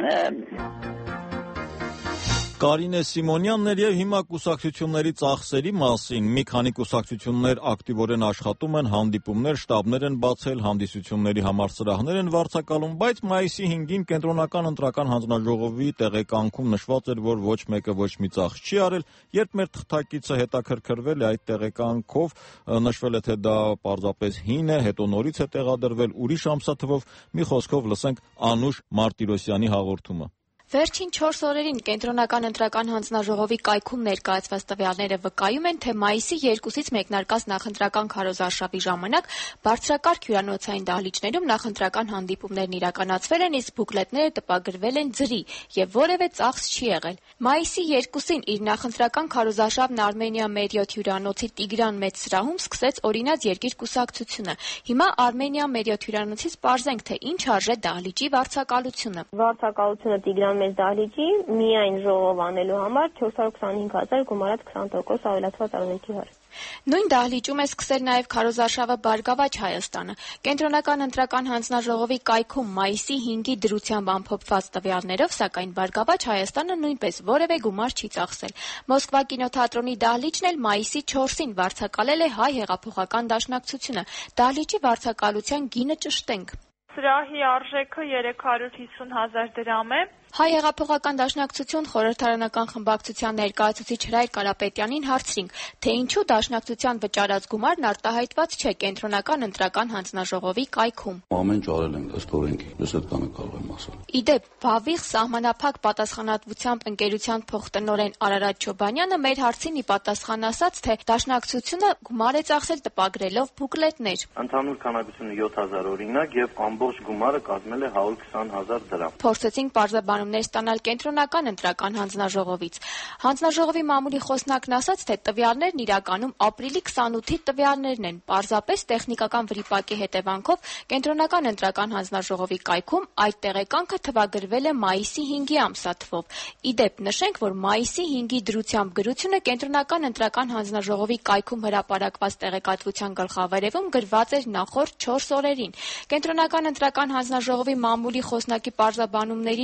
Կարինե Սիմոնյանն էր եւ հիմա կուսակցությունների ծախսերի մասին։ Մի քանի կուսակցություններ ակտիվորեն աշխատում են, հանդիպումներ, շտաբներ են բացել, հանդիսությունների համար սրահներ են վարձակալում, բայց մայիսի հինգին կենտրոնական ընտրական հանձնաժողովի տեղեկանքում նշված էր, որ ոչ մեկը ոչ մի ծախս չի արել, երբ մեր թղթակիցը հետաքրքրվել է այդ տեղեկանքով, նշվել է, թե դա պարզապես հին է, հետո նորից է տեղադրվել ուրիշ ամսաթվով, մի խոսքով լսենք Անուշ Մարտիրոսյանի հաղորդումը։ Վերջին չորս օրերին կենտրոնական ընտրական հանձնաժողովի կայքում ներկայացված տվյալները վկայում են, թե մայիսի երկուսից մեկնարկած նախընտրական քարոզարշավի ժամանակ բարձրակարգ հյուրանոցային դահլիճներում նախընտրական հանդիպումներն իրականացվել են, իսկ բուկլետները տպագրվել են ձրի եւ որևէ ծախս չի եղել։ Մայիսի երկուսին իր նախընտրական քարոզարշավն Արմենիա Մերիոթ հյուրանոցի Տիգրան մեծ սրահում սկսեց Օրինաց երկիր կուսակցությունը։ Հիմա Արմենիա Մերիոթ հյուրանոցից պարզենք, թե ինչ արժե դահլիճի վարձակալությունը։ Վարձակալությունը Տիգրան մեծ դահլիճի միայն ժողով անելու համար չորս հարյուր քսանհինգ հազար գումարած քսան տոկոս ավելացված արժեքի հարկ։ Նույն դահլիճում է սկսել նաև քարոզարշավը Բարգավաճ Հայաստանը։ Կենտրոնական ընտրական հանձնաժողովի կայքում մայիսի հինգի դրությամբ ամփոփված տվյալներով, սակայն Բարգավաճ Հայաստանը նույնպես որևէ գումար չի ծախսել։ Մոսկվա կինոթատրոնի դահլիճն էլ մայիսի չորսին վարձակալել է Հայ հեղափոխական դաշնակցությունը։ Դահլիճի վարձակալության գինը ճշտենք։ Սրահի արժեքը երեք հարյուր հիսուն հազար դրամ է։ Հայ հեղափոխական դաշնակցություն խորհրդարանական խմբակցության ներկայացուցիչ Հրայր Կարապետյանին հարցրինք, թե ինչու դաշնակցության վճարած գումարն արտահայտված չէ կենտրոնական ընտրական հանձնաժողովի կայքում։ Ամեն ինչ արել ենք ըստ օրենքի, ես այդ կանը կարող եմ ասել։ Իդեպ, Բավիղ սահմանափակ պատասխանատվությամբ ընկերության փոխտնօրեն Արարատ Չոբանյանը մեր հարցին ի պատասխան ասաց, թե դաշնակցությունը գումար է ծախսել տպագրելով բուկլետներ։ Ընդհանուր քանակությունը յոթ հազար օրինակ եւ ամբողջ գումարը կազմել է հարյուր քսան հազար դրամ։ Փորձեցինք պարզաբանումներ ստանալ կենտրոնական ընտրական հանձնաժողովից։ Հանձնաժողովի մամուլի խոսնակն ասաց, թե տվյալներն իրականում ապրիլի քսանութի տվյալներն են։ Պարզապես տեխնիկական վրիպակի հետևանքով կենտրոնական ընտրական հանձնաժողովի կայքում այդ տեղեկանքը թվագրվել է մայիսի հինգի ամսաթվով։ Իդեպ, նշենք, որ մայիսի հինգի դրությամբ գրությունը կենտրոնական ընտրական հանձնաժողովի կայքում հրապարակված տեղեկատվության գլխավերևում գրված էր նախորդ չորս օրերին։ Կենտրոնական ընտրական հանձնաժողովի մամուլի խոսնակի պարզաբանումներից հետո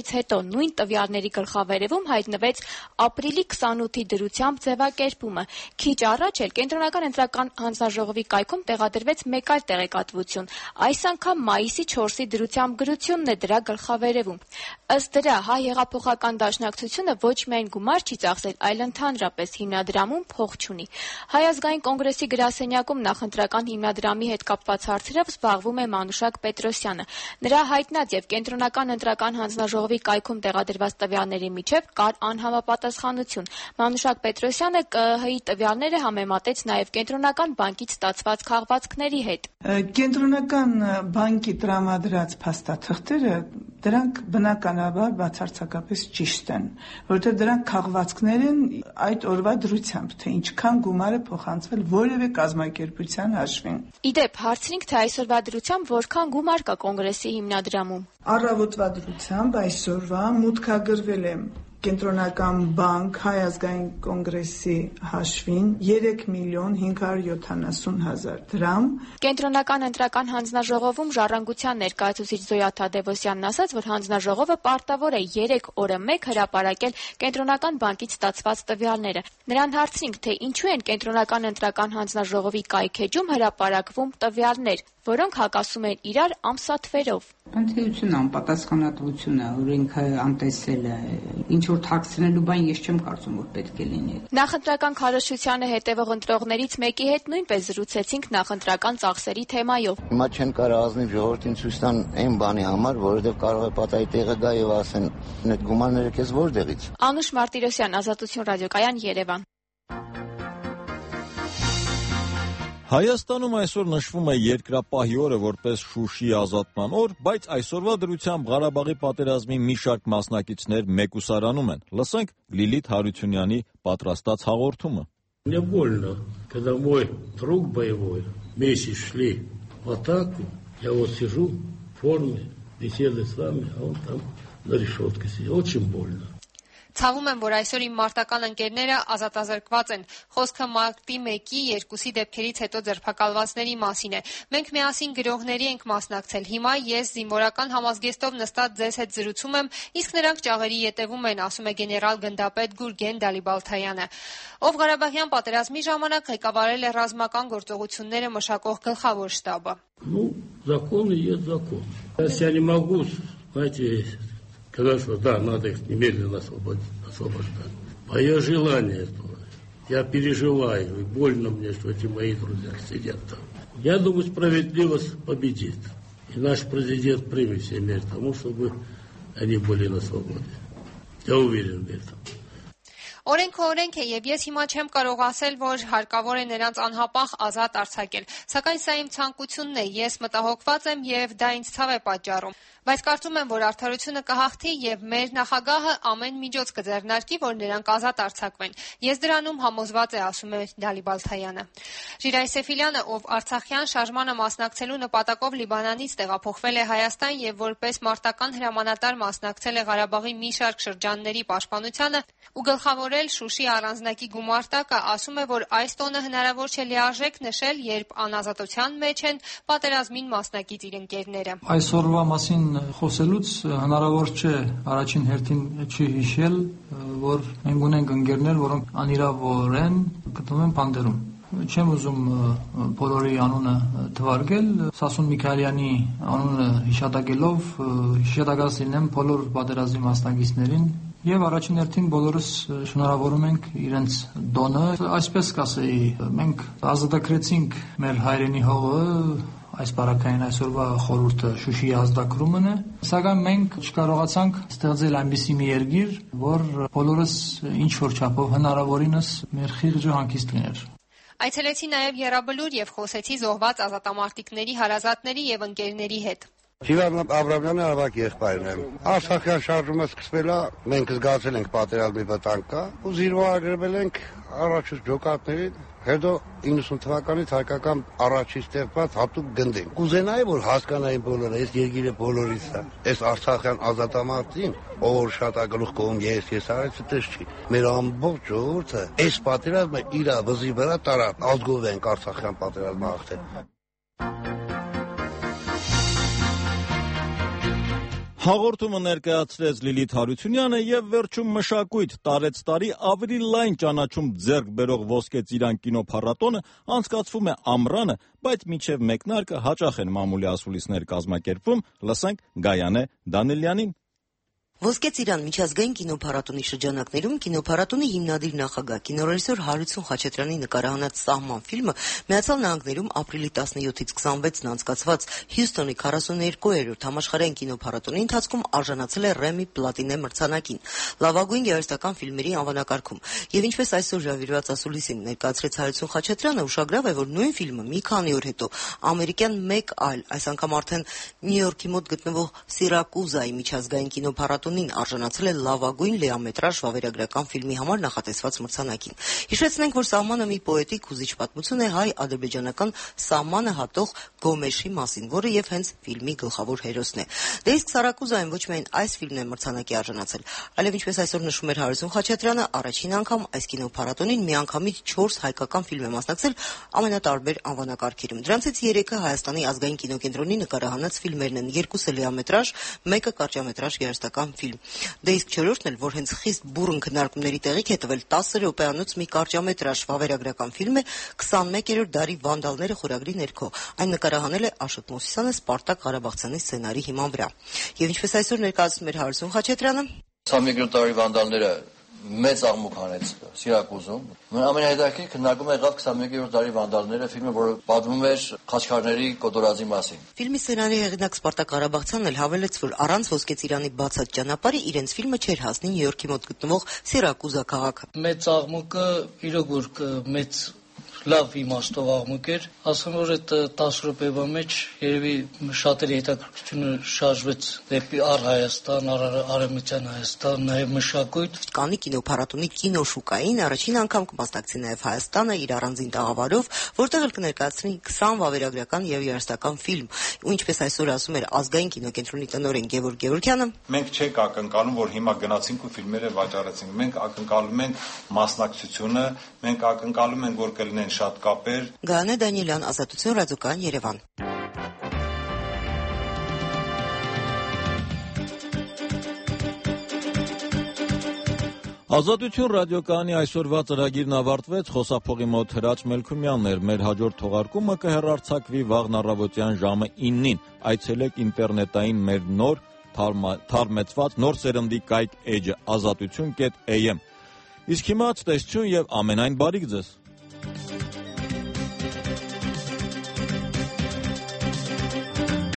հետո նույն տվյալների գլխավերևում հայտնվեց ապրիլի քսանութի դրությամբ ձևակերպումը։ Քիչ առաջ էլ Կենտրոնական ընտրական հանձնաժողովի կայքում տեղադրվեց մեկ այլ տեղեկատվություն։ Այս անգամ մայիսի չորսի դրությամբ գրությունն է դրա գլխավերևում։ Ըստ դրա Հայ հեղափոխական դաշնակցությունը ոչ միայն գումար չի ծախսել, այլ ընդհանրապես հիմնադրամում փող չունի։ Հայ ազգային կոնգրեսի գրասենյակում նախընտրական հիմնադրամի հետ կապված հարցերով զբաղվում է Մանուշակ Պետրոսյանը։ Նրա հայտնած եւ Կենտրոնական ընտրական հանձնաժողովի կայքում տեղադրված տվյալների միջև կար անհամապատասխանություն։ Մանուշակ Պետրոսյանը ԿԸՀ-ի տվյալները համեմատեց նաեւ Կենտրոնական բանկից ստացված քաղվածքների հետ։ Կենտրոնական բանկի տրամադրած փաստաթղթերը դրանք բնականաբար բացարձակապես ճիշտ են, որովհետև դրանք քաղվածքներ են այդ օրվա դրությամբ, թե ինչքան գումար է փոխանցվել որևէ կազմակերպության հաշվին։ Իդեպ հարցրինք, թե այսօրվա դրությամբ որքան գումար կա կոնգրեսի հիմնադրամում։ Առավոտվա դրությամբ այսօրվա մուտքագրվել է Կենտրոնական բանկ Հայ ազգային կոնգրեսի հաշվին երեք միլիոն հինգ հարյուր յոթանասուն հազար դրամ։ Կենտրոնական ընտրական հանձնաժողովում Ժառանգության ներկայացուցիչ Զոյա Թադևոսյանն ասաց, որ հանձնաժողովը պարտավոր է երեք օրը մեկ հրապարակել Կենտրոնական բանկից ստացված տվյալները։ Նրան հարցրինք, թե ինչու են Կենտրոնական ընտրական հանձնաժողովի կայքեջում հրապարակվում տվյալներ, որոնք հակասում են իրար ամսաթվերով։ Ընթերությունը, անպատասխանատվությունը, օրենքը անտեսելը, ինչ որ թաքցնելու բան ես չեմ կարծում, որ պետք է լինի։ Նախընտրական քարոզչությանը հետևող ընտրողներից մեկի հետ նույնպես զրուցեցինք նախընտրական ծախսերի թեմայով։ Հիմա չեն կարող ազնիվ ժողովրդին ցույց տան այն բանի համար, որովհետև կարող է պատահի տեղը գա եւ ասեն, այդ գումարները քեզ որտեղից։ Անուշ Մարտիրոսյան, Ազատություն ռադիոկայան, Երևան։ Հայաստանում այսօր նշվում է երկրապահի օրը որպես Շուշի ազատման օր, բայց այսօրվա դրությամբ Ղարաբաղի պատերազմի մի шարք մասնակիցներ մեկուսարանում են։ Լսենք Լիլիթ Հարությունյանի պատրաստած հաղորդումը։ Мне больно, когда мой друг боевой, вместе шли в атаку, я вот сижу в форме, беседую с вами, а он там на решетке сидит. Очень больно. Ցավում եմ, որ այսօր իմ մարտական ընկերները ազատազրկված են։ Խոսքը մարտի մեկի, երկուսի դեպքերից հետո ձերբակալվածների մասին է։ Մենք միասին գրողների ենք մասնակցել։ Հիմա ես զինվորական համազգեստով նստած ձեզ հետ զրուցում եմ, իսկ նրանք ճաղերի ետևում են, ասում է գեներալ գնդապետ Գուրգեն Դալիբալթայանը, ով Ղարաբաղյան պատերազմի ժամանակ ղեկավարել է ռազմական գործողությունները մշակող գլխավոր շտաբը։ Ну, закон и есть закон. Я не могу, знаете, сказать, что да, надо их немедленно освобождать. Мое желание, я переживаю, и больно мне, что эти мои друзья сидят там. Я думаю, справедливость победит. И наш президент примет все меры к тому, чтобы они были на свободе. Я уверен в этом. Օրենքը օրենք է, եւ ես հիմա չեմ կարող ասել, որ հարկավոր է նրանց անհապաղ ազատ արձակել։ Սակայն սա իմ ցանկությունն է, ես մտահոգված եմ եւ դա ինձ ցավ է պատճառում։ Բայց կարծում եմ, որ արդարությունը կհաղթի եւ մեր նախագահը ամեն միջոց կձեռնարկի, որ նրանք ազատ արձակվեն։ Ես դրանում համոզված եմ, ասում է Դալիբալթայանը։ Ժիրայ Սեֆիլյանը, ով Արցախյան շարժմանը մասնակցելու նպատակով Լիբանանից տեղափոխվել է Հայաստան եւ որպես մարտական հրամանատար մասնակցել է Ղարաբաղի մի շարք շրջանների պաշտպանությանը ու գլխավորել Շուշի առանձնակի գումարտակը, ասում է, որ այս տոնը հնարավոր չէ լիարժեք նշել, երբ անազատության մեջ են պատերազմին մասնակից իր ընկերները։ Այսօրվա մասին խոսելուց հնարավոր չէ առաջին հերթին չի հիշել, որ մենք ունենք ընկերներ, որոնք անիրավորեն գտնվում են բանդերում։ Չեմ ուզում բոլորի անունը թվարկել, Սասուն Միքայելյանի անունը հիշատակելով հիշատակած լինեմ բոլոր պատերազմի մասնակիցներին եւ առաջին հերթին բոլորս շնորհավորում ենք իրենց դոնը, այսպես կասեի, մենք ազատագրեցինք մեր հայրենի հողը, այս բարակային այսօրվա խորհուրդը Շուշիի ազատագրումն է, սակայն մենք չկարողացանք ստեղծել այնպիսի մի երկիր, որ բոլորս ինչ որ չափով հնարավորինս մեր խիղճը հանգիստ լիներ։ Այցելեցի նաև Եռաբլուր եւ խոսեցի զոհված ազատամարտիկների հարազատների եւ ընկերների հետ։ Շիվան Աբրամյանը ավակ եղբայրն եմ։ Արցախյան շարժումը սկսվել է, մենք զգացել ենք պատերազմի վտանգ կա, ու զինվորագրվել ենք առաջուց ջոկատներին, հետո իննսուն թվականից հայկական առաջի ստեղծված հատուկ գնդին։ Կուզենայի, որ հասկանային բոլորը, այս երկիրը բոլորից է։ Այս Արցախյան ազատամարտին, ով որ շատ է գլուխ կողում ես, ես արեցի տես չի։ Մեր ամբողջ ժողովուրդը այս պատերազմը իր վզի վրա տարավ, ազգով ենք Արցախյան պատերազմը հաղթել։ Հաղորդումը ներկայացրեց Լիլիթ Հարությունյանը եւ վերջում մշակույթ տարեց տարի ավելի լայն ճանաչում ձեռք բերող Ոսկե ծիրան կինոփառատոնը անցկացվում է ամռանը, բայց մինչեւ մեկնարկը հաճախ են մամուլի ասուլիսներ կազմակերպվում, լսենք Գայանե Դանիելյանին։ Ոսկե ծիրան միջազգային կինոփառատոնի շրջանակներում կինոփառատոնի հիմնադիր նախագահ կինոռեժիսոր Հարություն Խաչատրյանի նկարահանած «Սահման» ֆիլմը Միացյալ Նահանգներում ապրիլի տասնյոթից քսանվեցին անցկացված Հյուսթոնի քառասուներկուերորդ համաշխարհային կինոփառատոնի ընթացքում արժանացել է Ռեմի Պլատինե մրցանակին լավագույն գեղարվեստական ֆիլմերի անվանակարգում։ Եվ ինչպես այսօր հրավիրված ասուլիսին ներկայացրեց Հարություն Խաչատրյանը, ուշագրավ է, որ նույն ֆիլմը մի քանի օր հետո ամերիկյան մեկ այլ, այս անգամ արդեն Նյու Յորքի մոտ գտնվող Սիրակուզայի միջազգային կինոփառատոնին արժանացել է լավագույն լիամետրաժ վավերագրական ֆիլմի համար նախատեսված մրցանակին։ Հիշեցնենք, որ «Սահմանը» մի պոետիկ հուզիչ պատմություն է հայ-ադրբեջանական սահմանը հատող Գոմեշի մասին, որը եւ հենց ֆիլմի գլխավոր հերոսն է։ Դե իսկ Սիրակուզայում ոչ միայն այս ֆիլմն է մրցանակի արժանացել, այլև ինչպես այսօր նշում էր Հարություն Խաչատրյանը, առաջին անգամ այս կինոփառատոնին միանգամից չորս հայկական ֆիլմ է մասնակցել ամենատարբեր անվանակարգերում։ Դրանցից երեքը Հայաստանի ազգային կինոկենտրոնի նկարահանած ֆիլմերն են, երկուսը լիամետրաժ, մեկը կարճամետրաժ գեղարվեստական ֆիլմ։ Դե իսկ չորրորդն էլ, որ հենց խիստ բուռն քննարկումների տեղիք է տվել տասը րոպեանոց մի կարճամետրաժ վավերագրական ֆիլմ է քսանմեկերորդ դարի վանդալները խորագրի ներքո։ Այն նկարահանել է Աշոտ Մովսիսյանը Սպարտակ Ղարաբաղցյանի սցենարի հիման վրա։ Եվ ինչպես այսօր ներկայացնում էր Հարություն Խաչատրյանը, քսանմեկերորդ դարի վանդալները մեծ աղմուկ հանեց Սիրակուզում։ Ամենահետաքրքիր քննարկումը եղավ քսանմեկերորդ դարի վանդալները ֆիլմը, որը պատմում էր խաչքարների կոտորածի մասին։ Ֆիլմի սցենարի հեղինակ Սպարտակ Ղարաբաղցյանն էլ հավելեց, որ առանց Ոսկե ծիրանի բացած ճանապարհի իրենց ֆիլմը չէր հասնի Նյու Յորքի մոտ գտնվող Սիրակուզա քաղաքը։ Մեծ աղմուկը իրոք որ մեծ լավ իմաստով աղմուկ էր, ասեմ որ այդ տասը րոպեվա մեջ երևի շատերի հետաքրքրությունը շարժվեց դեպի առ Հայաստան, առ Արևմտյան Հայաստան, նաև մշակույթ։ Կանի կինոփառատոնի կինոշուկային առաջին անգամ կմասնակցի նաև Հայաստանը իր առանձին տաղավարով, որտեղ էլ կներկայացնի քսան վավերագրական եւ երաժշտական ֆիլմ։ Ու ինչպես այսօր ասում էր ազգային կինոկենտրոնի տնօրեն Գևորգ Գևորգյանը, մենք չենք ակնկալում, որ հիմա գնացինք ու ֆիլմերը վաճառեցինք։ Մենք ակնկալում ենք մասնակցությունը, մենք ակնկալում ենք, որ կլինեն շատ կապեր։ Գայանե Դանիելյան, Ազատություն, Ռադիոկայան, Երևան։ Ազատություն ռադիոկայանի այսօրվա ծրագիրն ավարտվեց, խոսափողի մոտ Հրաչ Մելքումյանն էր, մեր հաջորդ թողարկումը կհեռարձակվի վաղն առավոտյան ժամը իննին, այցելեք ինտերնետային մեր նոր թարմեցված նոր սերնդի կայք էջը ազատություն կետ am։ Իսկ հիմա ցտեսություն եւ ամենայն բարիք ձեզ։